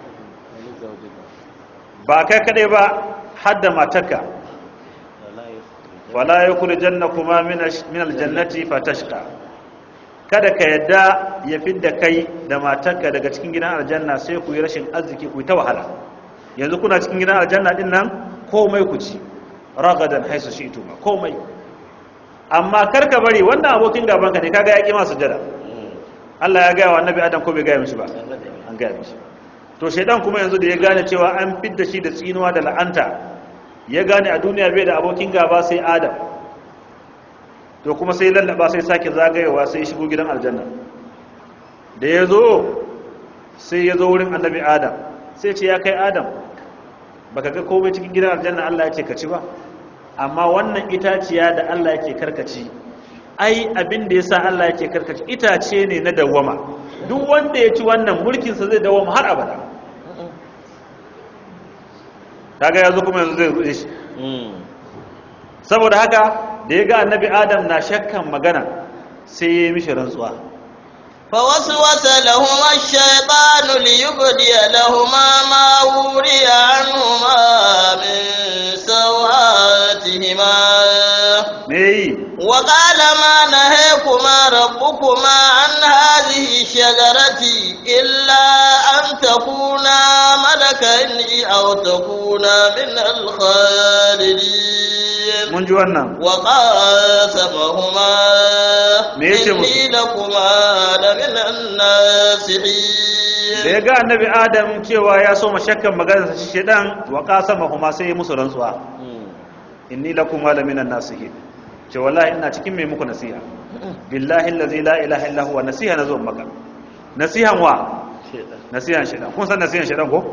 ba kai kadai ba hadda matarka wala yukhrijannakuma min aljannati fatashqa kada ka yadda ya fidda kai da matarka daga cikin gidan aljanna sai ku yi rashin arziki ku yi ta wahala yanzu kuna cikin gidan aljanna din nan komai ku ci ragadan haisu shi'tuma komai amma karka bari wannan abokin gaban ka ne kaga ya kima sujada Allah ya gaya wa annabi Adam ko bai gaya mishi ba an gaya mishi to shedan kuma yanzu da ya gane cewa an fidda shi da tsinuwa da la'anta ya gane a duniya bai da abokin gaba sai Adam to kuma sai lallaba sai sake zagayewa sai ya shigo gidan aljanna da ya zo sai ya zo wurin annabi Adam sai ce ya kai Adam baka ga komai cikin gidan aljanna Allah ya ce ka ci ba amma wannan itaciya da Allah yake karkaci ai abin da yasa Allah yake karkaci itace ne na dawama duk wanda ya ci wannan mulkin sa zai dawama har abada kaga yanzu kuma yanzu zai rude shi saboda haka da ya ga annabi Adam na shakkan magana sai ya yi mishi rantsuwa فوسوس لهما الشيطان ليبدي لهما ما وري عنهما من سوآتهما وقال ما نهيكما ربكما عن هذه الشجرة إلا أن تكونا ملكين أو تكونا من الخالدين mun ji wannan وقاسمهما إني لكما لمن الناصحين da ya ga annabi Adam cewa ya so mashakkan maganar shedan wa qasamahuma sai musu rantsuwa inni lakum laminan nasihin ce wallahi ina cikin mai muku nasiha billahi allazi la ilaha illa huwa nasiha nazo maka nasihan wa nasihan shedan kun san nasihan shedan ko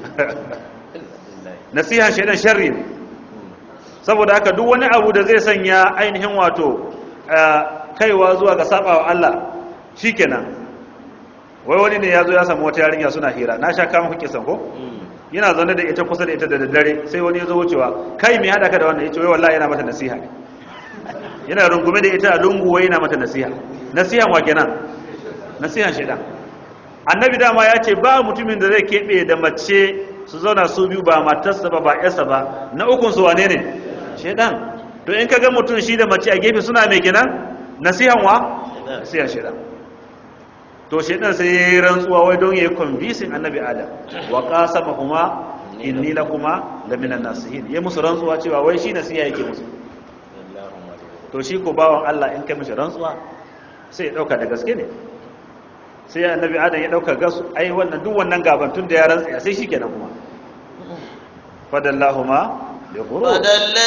nasihan shedan sharri ne saboda haka duk wani abu da zai sanya ainihin wato kaiwa zuwa ga sabawa Allah shikenan wai wani ne yazo ya samu wata yarinya suna hira na sha kama kuke san ko yana zaune da ita kusa da ita da daddare sai wani yazo wucewa kai me hada ka da wannan yace wai wallahi yana mata nasiha ne yana rungume da ita a lungu wai yana mata nasiha nasihan wa kenan nasihan shedan annabi dama ya ce ba mutumin da zai kebe da mace su zauna su biyu ba matarsa ba ba yarsa ba na ukun su wane ne shedan to in kaga mutum shi da mace a gefe suna mai kenan nasihan wa nasihan shedan to shedan sai yayi rantsuwa wai don yayi convincing annabi adam wa qasamahuma inni lakuma laminan nasihin yayi musu rantsuwa cewa wai shi nasiha yake musu to shi ko bawan Allah in kai mishi rantsuwa sai ya dauka da gaske ne sai annabi adam ya dauka gasu ai wannan duk wannan gaban tun da ya rantsa sai shikenan kuma fadallahuma bi ghurur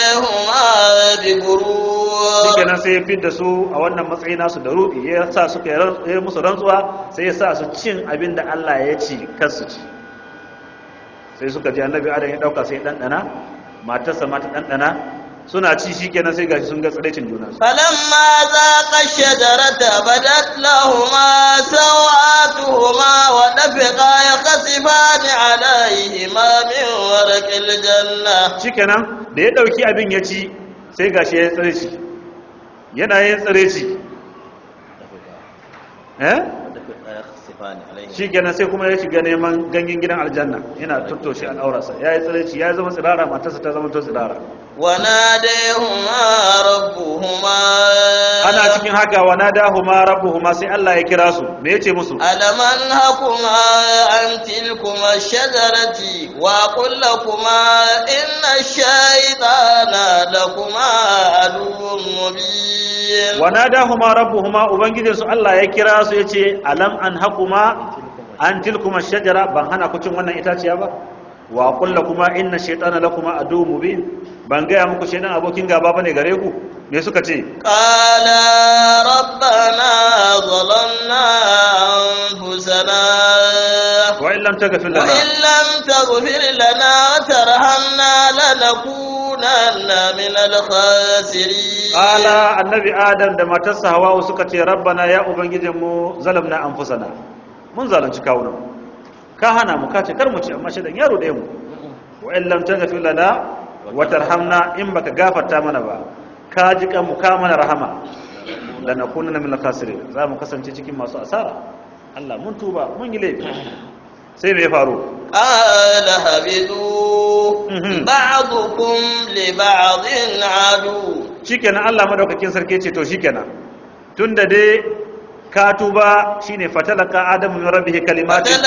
shikenan sai ya fidda su a wannan matsayi nasu da ruɗi ya sa suka yi musu rantsuwa sai ya sa su cin abin da Allah ya ci kar su ci sai suka ji annabi adam ya dauka sai dandana matarsa ma ta dandana suna ci shikenan sai gashi sun ga tsiraicin juna falamma zaqa shajarata badat lahumma sawatuhuma wa dafiqa yakhsifani alayhima min warqil janna shikenan da ya dauki abin ya ci sai gashi ya tsiraici yana yin tsiraici shi kenan sai kuma ya shiga neman ganyen gidan aljanna yana tuttoshe al'aurarsa ya yi tsiraici ya zama tsirara matarsa ta zama to tsirara وناديهما ربهما ana cikin haka wanadahuma rabbuhuma sai Allah ya kira su me yace musu ألم أنهكما عن تلكما الشجرة وأقل لكما إن الشيطان لكما عدو مبين wanadahuma rabbuhuma ubangijinsu Allah ya kira su yace alam anhakuma an tilkuma shajara ban hana ku cin wannan itaciya ba wa qul lakuma inna shaytana lakuma adu mubin ban ga muku shaytan abokin gaba bane gare ku me suka ce qala rabbana zalamna anfusana wa illam taghfir lana wa tarhamna lanakunanna minal khasirin qala annabi adam da matarsa hawa suka ce rabbana ya ubangijinmu zalamna anfusana mun zalunci kawunan ka hana mu ka ce kar mu ci amma shedan yaro da mu wa in lam taghfir lana wa tarhamna in baka gafarta mana ba ka ji kan mu ka mana rahama lanakunna min al-khasirin za mu kasance cikin masu asara Allah mun tuba mun yi laifi sai me ya faru qala habidu ba'dukum li ba'din adu shikenan Allah madaukakin sarki ce to shikenan tunda dai ka tuba shine fatalaka adamu min rabbihi kalimatin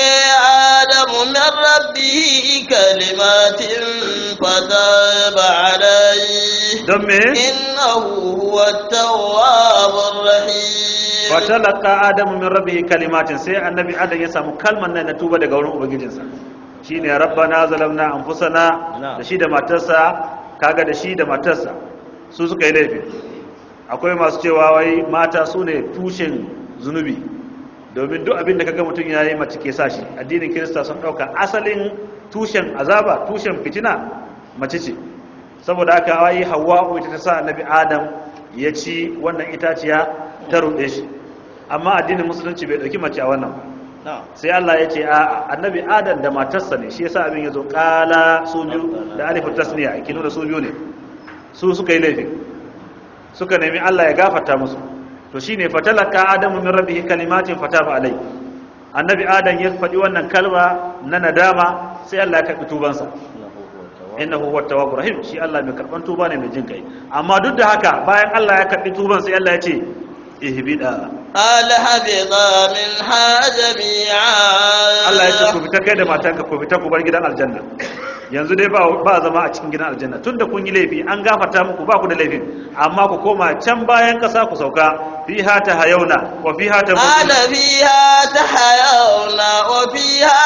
fataba alayhi don me innahu huwa tawwabur rahim fatalaka adamu min rabbihi kalimatin sai annabi adam ya samu kalman nan na tuba daga wurin ubangijinsa shine rabbana zalamna anfusana da shi da matarsa kaga da shi da matarsa su suka yi laifi akwai masu cewa wai mata su ne tushen zunubi domin duk abin da kaga mutum ya yi mace ke sa shi addinin kirista sun ɗauka asalin tushen azaba tushen fitina mace ce saboda haka wai hawa'u ita ta sa annabi adam ya ci wannan itaciya ta ruɗe shi amma addinin musulunci bai ɗauki mace a wannan sai Allah ya ce a annabi adam da matarsa ne shi yasa abin ya zo ƙala su biyu da alifu tasniya ki nuna su biyu ne su suka yi laifi suka nemi Allah ya gafarta musu to shine fatalaka adamu min rabbihi kalimatin fataba alai annabi adam ya faɗi wannan kalma na nadama sai Allah ya karɓi tubansa innahu huwa tawwabur rahim shi Allah mai karban tuba ne mai jin kai amma duk da haka bayan Allah ya karɓi tuban sai Allah ya ce ihbida alhabida min hajami'a Allah ya ce ku fita kai da matanka ku fita ku bar gidan aljanna yanzu dai ba zama a cikin gidan aljanna tunda kun yi laifi an gafarta muku ba ku da laifin amma ku koma can bayan kasa ku sauka fiha tahayuna wa fiha tamutuna ala fiha tahayuna wa fiha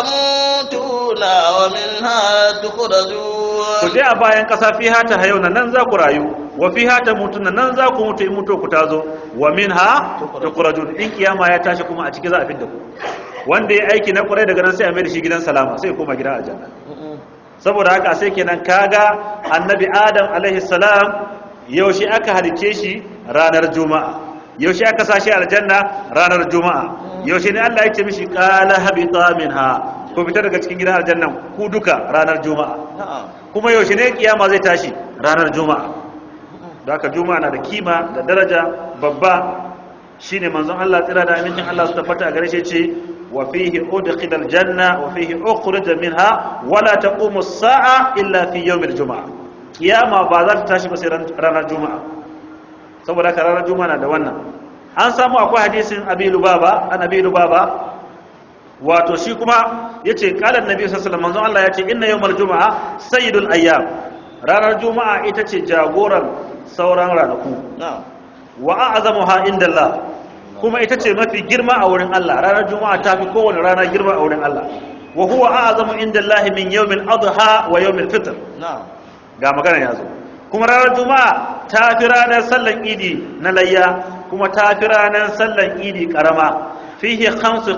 tamutuna wa minha tukhrajun ku je a bayan kasa fiha tahayuna nan za ku rayu wa fiha tamutuna nan za ku mutu in mutu ku tazo wa minha tukhrajun in kiyama ya tashi kuma a ciki za a fidda ku wanda ya aiki na kurai daga nan sai a mai da shi gidan salama sai koma gidan aljanna saboda haka sai kenan kaga annabi adam alaihi salam yaushe aka halice shi ranar juma'a yaushe aka sashi aljanna ranar juma'a yaushe ne Allah ya ce mishi qala habita minha ko fita daga cikin gidan aljannan ku duka ranar juma'a kuma yaushe ne kiyama zai tashi ranar juma'a da haka juma'a na da kima da daraja babba shine manzon Allah tsira da amincin Allah su tabbata a gare shi ce وفيه أدخل الجنة وفيه أخرج منها ولا تقوم الساعة إلا في يوم الجمعة قيامة بعد تاشي بس رانا الجمعة saboda haka ranar juma'a na da wannan an samu akwai hadisin Abi Lubaba an Abi Lubaba wato shi kuma yace qala annabi sallallahu alaihi wasallam manzon Allah yace inna yawmal juma'a sayyidul ayyam ranar juma'a ita ce jagoran sauran ranaku wa a'zamuha indallah kuma ita ce mafi girma a wurin Allah ranar juma'a ta fi kowane rana girma a wurin Allah wa huwa a'zamu indallahi min yawmil adha wa yawmil fitr ga magana yazo kuma ranar juma'a ta fi ranar sallan idi na layya kuma ta fi ranar sallan idi karama fihi khamsu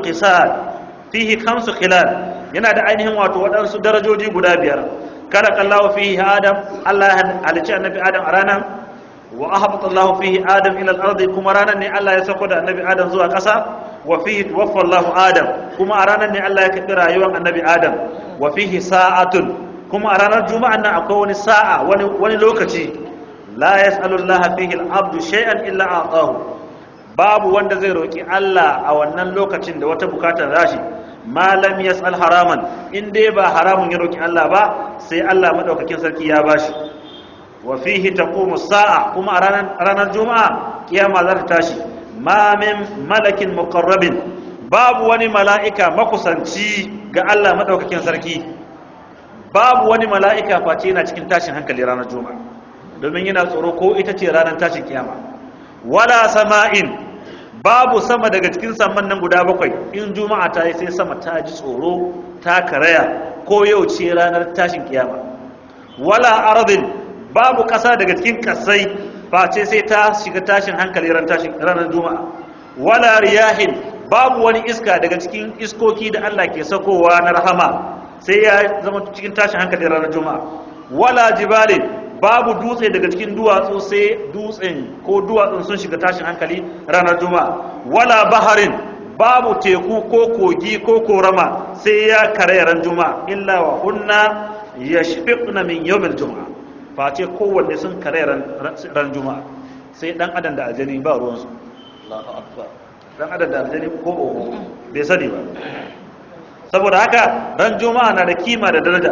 khilal yana da ainihin wato waɗansu darajoji guda biyar kada kallahu fihi adam Allah ya halicci annabi adam a ranar wa ahbata Allah fihi adam ila al-ardi kuma ranar ne Allah ya sako da annabi adam zuwa ƙasa wa fihi tuwaffa Allah adam kuma a ranar ne Allah ya kaɗi rayuwar annabi adam wa fihi sa'atun kuma a ranar juma'an nan akwai wani sa'a wani lokaci la yas'alu Allah fihi al-abdu shay'an illa a'tahu babu wanda zai roki Allah a wannan lokacin da wata bukatar rashi malam yas'al haraman in dai ba haramun ya roki Allah ba sai Allah madaukakin sarki ya bashi wa fihi taqumu sa'a kuma a ranar juma'a kiyama za ta tashi ma min malakin muqarrabin babu wani mala'ika makusanci ga Allah madaukakin sarki babu wani mala'ika face yana cikin tashin hankali ranar juma'a domin yana tsoro ko ita ce ranar tashin kiyama wala sama'in babu sama daga cikin saman nan guda bakwai in juma'a ta yi sai sama ta ji tsoro ta karaya ko yau ce ranar tashin kiyama wala ardin babu ƙasa daga cikin ƙasai face sai ta shiga tashin hankali ranar juma'a wala riyahin babu wani iska daga cikin iskoki da Allah ke sakowa na rahama sai ya zama cikin tashin hankali ranar juma'a wala jibalin babu dutse daga cikin duwatsu sai duwatsun sun shiga tashin hankali ranar juma'a wala baharin babu teku ko kogi ko korama sai ya kare ran juma'a illa wa hunna yashfiqna min yawmil juma'a face kowanne sun kare ran juma'a sai dan adam da aljani ba ruwan su Allahu akbar dan adam da aljani ko oho bai sani ba saboda haka ran juma'a na da kima da daraja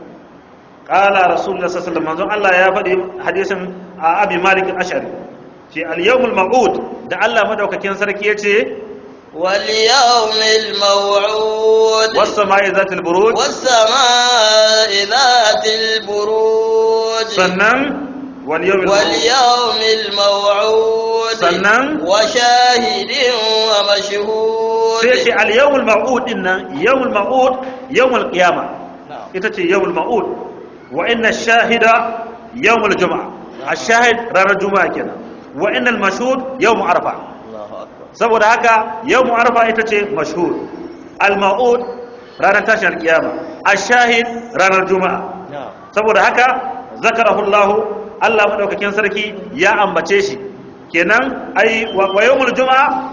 qala rasulullah sallallahu alaihi wasallam Allah ya faɗi hadisin abi malik al-ashari ce al-yawmul maw'ud da Allah madaukakin sarki yace wal yawmil maw'ud was sama'i zatil buruj sannan wal yawmil maw'ud sannan wa shahidin wa mashhud sai ce al-yawmul maw'ud dinnan yawmul maw'ud yawmul qiyamah ita ce yawmul maw'ud wa inna ash-shahida yawmul jum'ah ash-shahid ranar juma'a kenan wa inna al-mashhud yawm arfa saboda haka yawm arfa ita ce mashhud al-maw'ud ranar tashin al-qiyama ash-shahid ranar juma'a saboda haka zakarahu Allah madaukakin sarki ya ambace shi kenan ai wa yawmul juma'a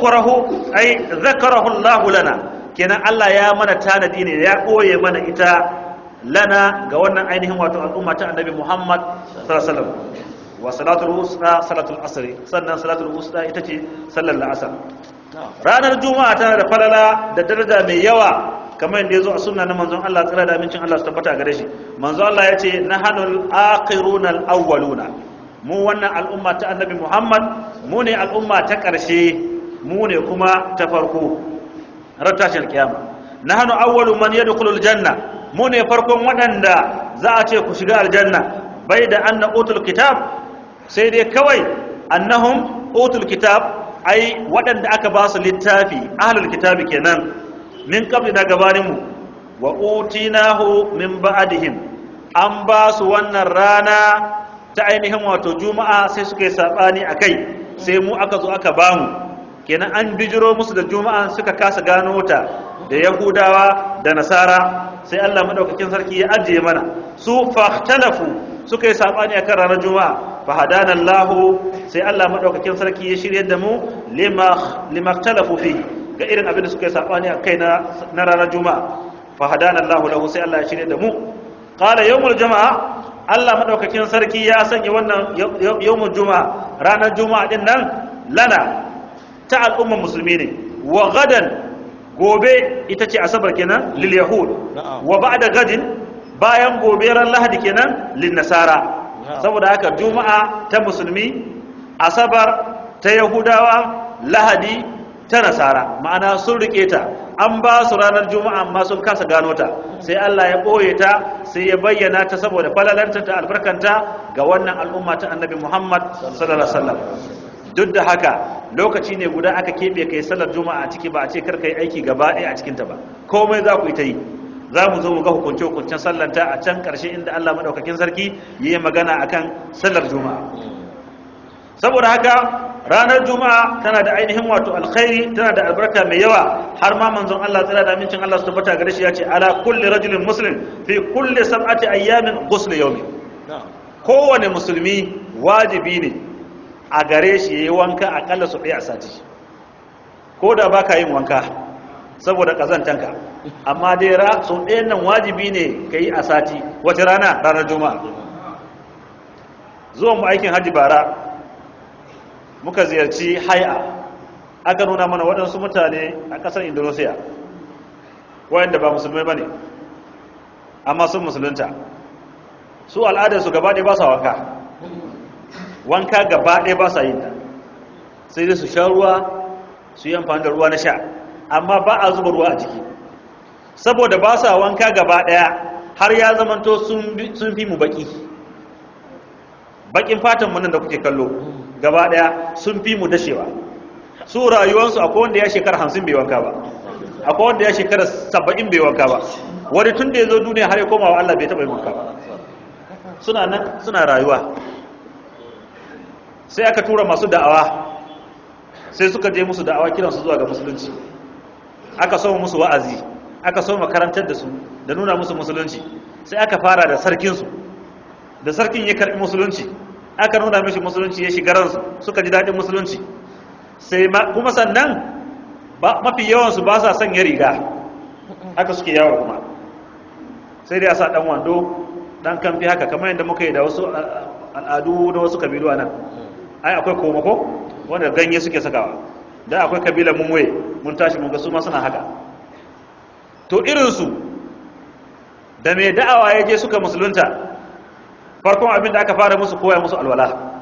zakarahu Allah lana kenan Allah ya mana tanadi ne ya koye mana ita lana ga wannan ainihin wato al'umma ta annabi Muhammad sallallahu alaihi wasallam wa salatul wusta salatul asr sannan salatul wusta ita ce sallar asr ranar juma'a tana da falala da daraja mai yawa kamar yadda yazo a sunna na manzon Allah tsira da amincin Allah su tabbata gare shi manzon Allah yace nahanul akhiruna alawwaluna mu wannan al'umma ta annabi Muhammad mu ne al'umma ta karshe mu ne kuma ta farko ran tashin kiyama nahnu awwalu man yadkhulul janna mu ne farkon waɗanda za a ce ku shiga aljanna bai da anna utul kitab sai dai kawai annahum utul kitab ai waɗanda aka ba su littafi ahlul kitabi kenan min qabli na gabaninmu wa utinahu min ba'dihim an ba su wannan rana ta ainihin wato juma'a sai suka yi sabani akai sai mu aka zo aka bamu kenan an bijiro musu da juma'a suka kasa gano ta da yahudawa da nasara sai Allah madaukakin sarki ya ajiye mana su fahtalafu suka yi sabani akan ranar juma'a fa hadana Allah sai Allah madaukakin sarki ya shirye da mu lima ikhtalafu fi ga irin abin da suka yi sabani akai na ranar juma'a fa hadana Allah lahu sai Allah ya shirye da mu qala yawmul juma'a Allah madaukakin sarki ya sanya wannan yawmul juma'a ranar juma'a din nan lana ta al'umman musulmi ne wa gadan gobe ita ce asabar kenan lil yahud wa ba'da gadin bayan gobe ran lahadi kenan lin nasara saboda haka juma'a ta musulmi asabar ta yahudawa lahadi ta nasara, ma'ana sun rike ta an ba su ranar juma'a amma sun kasa gano ta, sai Allah ya ɓoye ta sai ya bayyana ta saboda falalanta ta albarkanta ga wannan al'umma ta annabi Muhammad sallallahu alaihi wasallam. Duk da haka lokaci ne guda aka keɓe kai sallar juma'a a ciki, ba a ce kar kai aiki gaba ɗaya a cikinta ba, komai za ku yi ta yi. Za mu zo mu ga hukunce-hukuncen sallanta a can ƙarshe inda Allah maɗaukakin sarki yi magana akan sallar juma'a. Saboda haka ranar juma'a tana da ainihin wato alkhairi, tana da albarka mai yawa, har ma manzon Allah tsira da amincin Allah su tabbata gare shi ya ce ala kulli rajulin muslim fi kulli sab'ati ayyamin ghusl yawmi. Kowane musulmi wajibi ne a gare shi yayi wanka akalla su ɗaya a sati, ko da baka yin wanka saboda kazantanka, amma dai sau ɗayan nan wajibi ne ka yi a sati. Wace rana? Ranar juma'a. Zuwan mu aikin hajji bara muka ziyarci hai'a, aka nuna mana waɗansu mutane a ƙasar Indonesia wayanda ba musulmai ba ne amma sun musulunta. Su al'adarsu gaba ɗaya ba sa wanka gaba ɗaya ba sa yin ta, sai dai su sha ruwa, su yi amfani da ruwa na sha, amma ba a zuba ruwa a jiki, saboda ba sa wanka gaba ɗaya har ya zamanto sun fi mu baƙin fatan mu nan da kuke kallo gaba ɗaya sun fi mu dashewa. Su rayuwarsu akwai wanda ya shekara 50 bai wanka ba, akwai wanda ya shekara 70 bai wanka ba, wani tun da ya zo duniya har ya koma wa Allah bai taɓa yin wanka ba. Suna nan suna rayuwa. Sai aka tura masu da'awa, sai suka je musu da'awa kiransu zuwa ga musulunci, aka so musu wa'azi, aka so makarantar da su da nuna musu musulunci. Sai aka fara da sarkinsu, da sarkin ya karɓi musulunci, aka nuna mishi musulunci, ya shiga ransu, suka ji daɗin musulunci. Sai kuma sannan mafi yawansu ba sa sanya riga, haka suke yawo kuma, sai dai a sa ɗan wando ɗan kamfi haka, kamar yadda muka yi da wasu al'adu na wasu kabilu a nan. Ai akwai komako wanda ganye suke sakawa, da akwai kabilan munwe mun tashi mun ga su ma suna haka. To irinsu da mai da'awa ya je suka musulunta, farkon abin da aka fara musu koya musu alwala.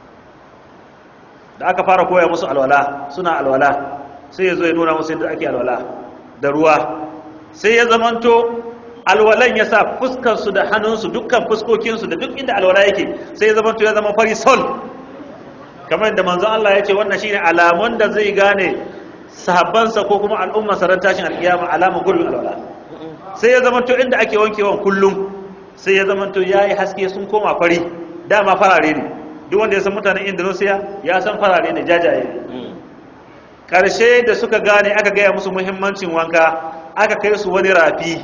Da aka fara koya musu alwala, suna alwala, sai ya zo ya nuna musu yadda ake alwala da ruwa. Sai ya zamanto alwalan ya sa fuskarsu da hannunsu, dukkan fuskokinsu da duk inda alwala yake, sai ya zamanto ya zama fari sol, kamar da manzon Allah ya ce wannan shine alamun da zai gane sahabbansa ko kuma al'ummarsa ran tashin alkiyama, alamun gurbin alwala. Sai ya zamanto inda ake wankewan kullum sai ya zamanto yayi haske, sun koma fari, dama farare ne. Duk wanda ya san mutanen Indonesia ya san farare ne, jajaye ne. Karshe da suka gane, aka gaya musu muhimmancin wanka, aka kai su wani rafi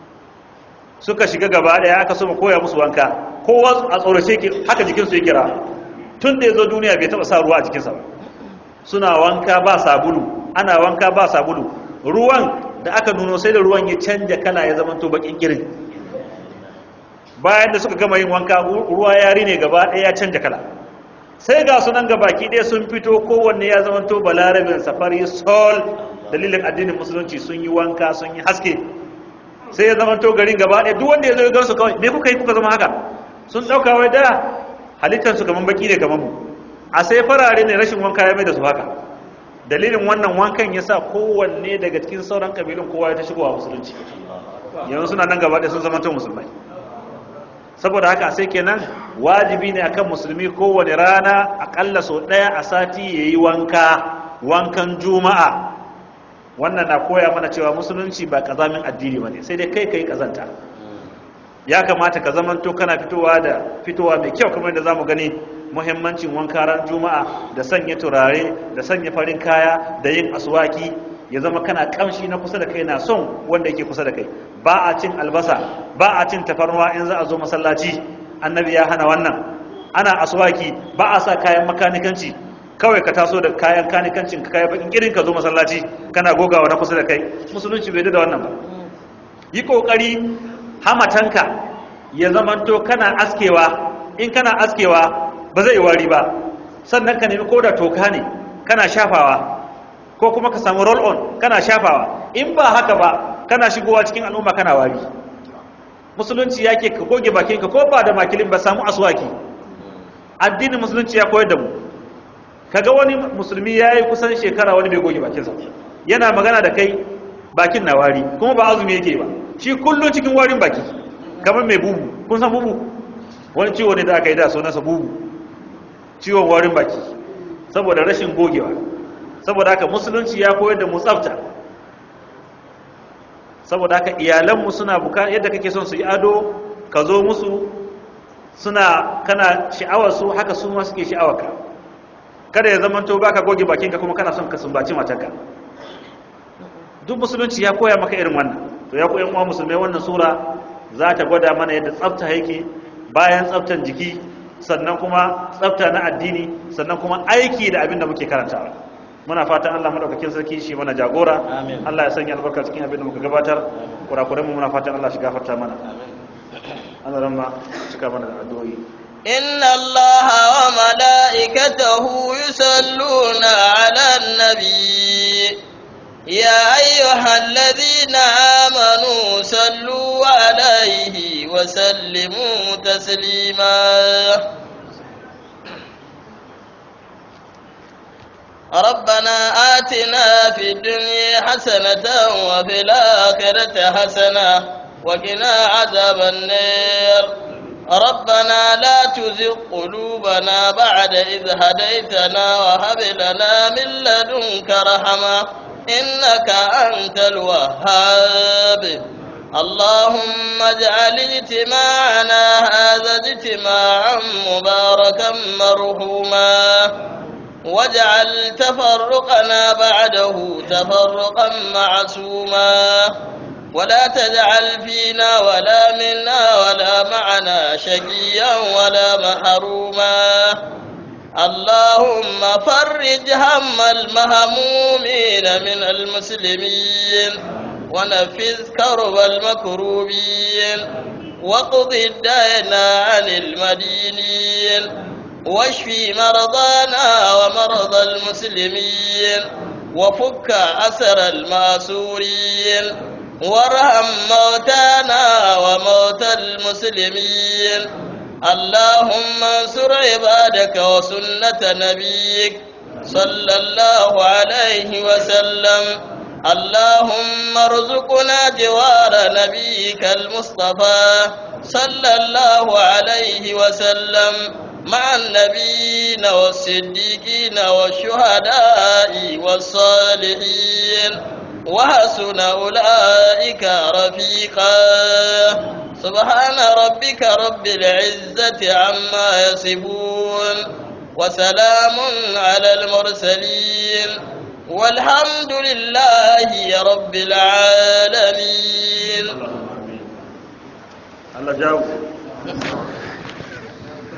suka shiga gaba daya, aka so mu koya musu wanka. Kowa a tsorace ke haka jikinsu ya kira, tun da ya zo duniya bai taba sa ruwa a jikinsa ba. Suna wanka ba sabulu, ana wanka ba sabulu. Ruwan da aka nuno sai da ruwan ya canja kala, ya zama to bakin kirin. Bayan da suka gama yin wanka, ruwa ya rine gaba ɗaya ya canja kala. Sai ga sunan gabaki ɗaya sun fito, kowanne ya zama to balarabin safari sol, dalilin addinin musulunci, sun yi wanka sun yi haske. Sai ya zama to garin gaba ɗaya, duk wanda ya zo ya gansu kawai, me kuka yi kuka zama haka? Sun ɗauka wai da halittarsu kaman baki ne kaman mu, a sai farare ne, rashin wanka ya mai da su haka. Dalilin wannan wankan ya sa kowanne daga cikin sauran kabilun kowa ya ta shigowa musulunci, yanzu suna nan gaba ɗaya sun zama ta musulmai. Saboda haka sai kenan wajibi ne akan musulmi kowane rana akalla sau ɗaya a sati ya yi wankan juma'a. Wannan na koya mana cewa musulunci ba ƙazamin addini ba ne, sai dai kai ka yi ƙazanta. Ya kamata ka zamanto kana fitowa mai kyau, kamar yadda za mu gani muhimmancin wanka ran juma'a, da sanya turare, da sanya farin kaya, da yin aswaki, ya zama kana kamshi na kusa da kai na son wanda yake kusa da kai. Ba a cin albasa, ba a cin tafarnuwa in za a zo masallaci, annabi ya hana wannan. Ana aswaki, ba a sa kayan makanikanci, kawai ka taso da kayan kanikancin ka, kayan bakin kirin ka zo masallaci kana gogawa na kusa da kai. Musulunci bai da wannan ba. Yi kokari hamatanka ya zamanto kana askewa, in kana askewa ba zai wari ba. Sannan ka nemi koda toka ne kana shafawa, ko kuma ka samu roll on kana shafawa. In ba haka ba, kana shigowa cikin al'umma kana wari. Musulunci yake ka goge bakinka, ko ba da makilin ba, samu aswaki. Addinin musulunci ya koyar da mu. kaga wani musulmi yayi kusan shekara wani bai goge bakinsa yana magana da kai bakin na wari kuma ba azumi yake ba shi kullun cikin warin baki kamar mai bubu kun san bubu wani ciwo ne da aka yi da sunansa bubu ciwon warin baki saboda rashin gogewa saboda haka musulunci ya koyar da mu tsafta saboda haka iyalanmu suna bukatar yadda kake son su yi ado ka zo musu suna kana sha'awar su haka su ma suke sha'awar ka kada ya zamanto baka goge bakinka kuma kana son ka sumbaci matarka duk musulunci ya koya maka irin wannan to ya koyan uwa musulmai wannan sura za ta gwada mana yadda tsafta yake bayan tsaftan jiki sannan kuma tsafta na addini sannan kuma aiki da abin da muke karantawa muna fatan Allah madaukakin sarki shi mana jagora Allah ya sanya albarka cikin abin da muka gabatar kurakuren mu muna fatan Allah shi gafarta mana Allah ramma cika mana da addu'o'i inna Allaha wa mala'ikatahu yusalluna 'alan nabi ya ayyuhalladhina amanu sallu 'alaihi wa sallimu taslima ربنا آتنا في الدنيا حسنة وفي الآخرة حسنة وقنا عذاب النار ربنا لا تزغ قلوبنا بعد إذ هديتنا وهب لنا من لدنك رحمة إنك أنت الوهاب اللهم اجعل اجتماعنا هذا اجتماعا مباركا مرحوما واجعل تفرقنا بعده تفرقا معصوما ولا تجعل فينا ولا منا ولا معنا شقيا ولا محروما اللهم فرج هم المهمومين من المسلمين ونفذ كرب المكروبين واقض الدين عن المدينين واشفي مرضانا ومرضى المسلمين وفك أسر الماسورين وارحم موتانا وموتى المسلمين اللهم انصر عبادك وسنة نبيك صلى الله عليه وسلم اللهم ارزقنا جوار نبيك المصطفى صلى الله عليه وسلم مع النبيين والصديقين والشهداء والصالحين وحسن أولئك رفيقا سبحان ربك رب العزة عما يصفون وسلام على المرسلين والحمد لله رب العالمين الله جاوب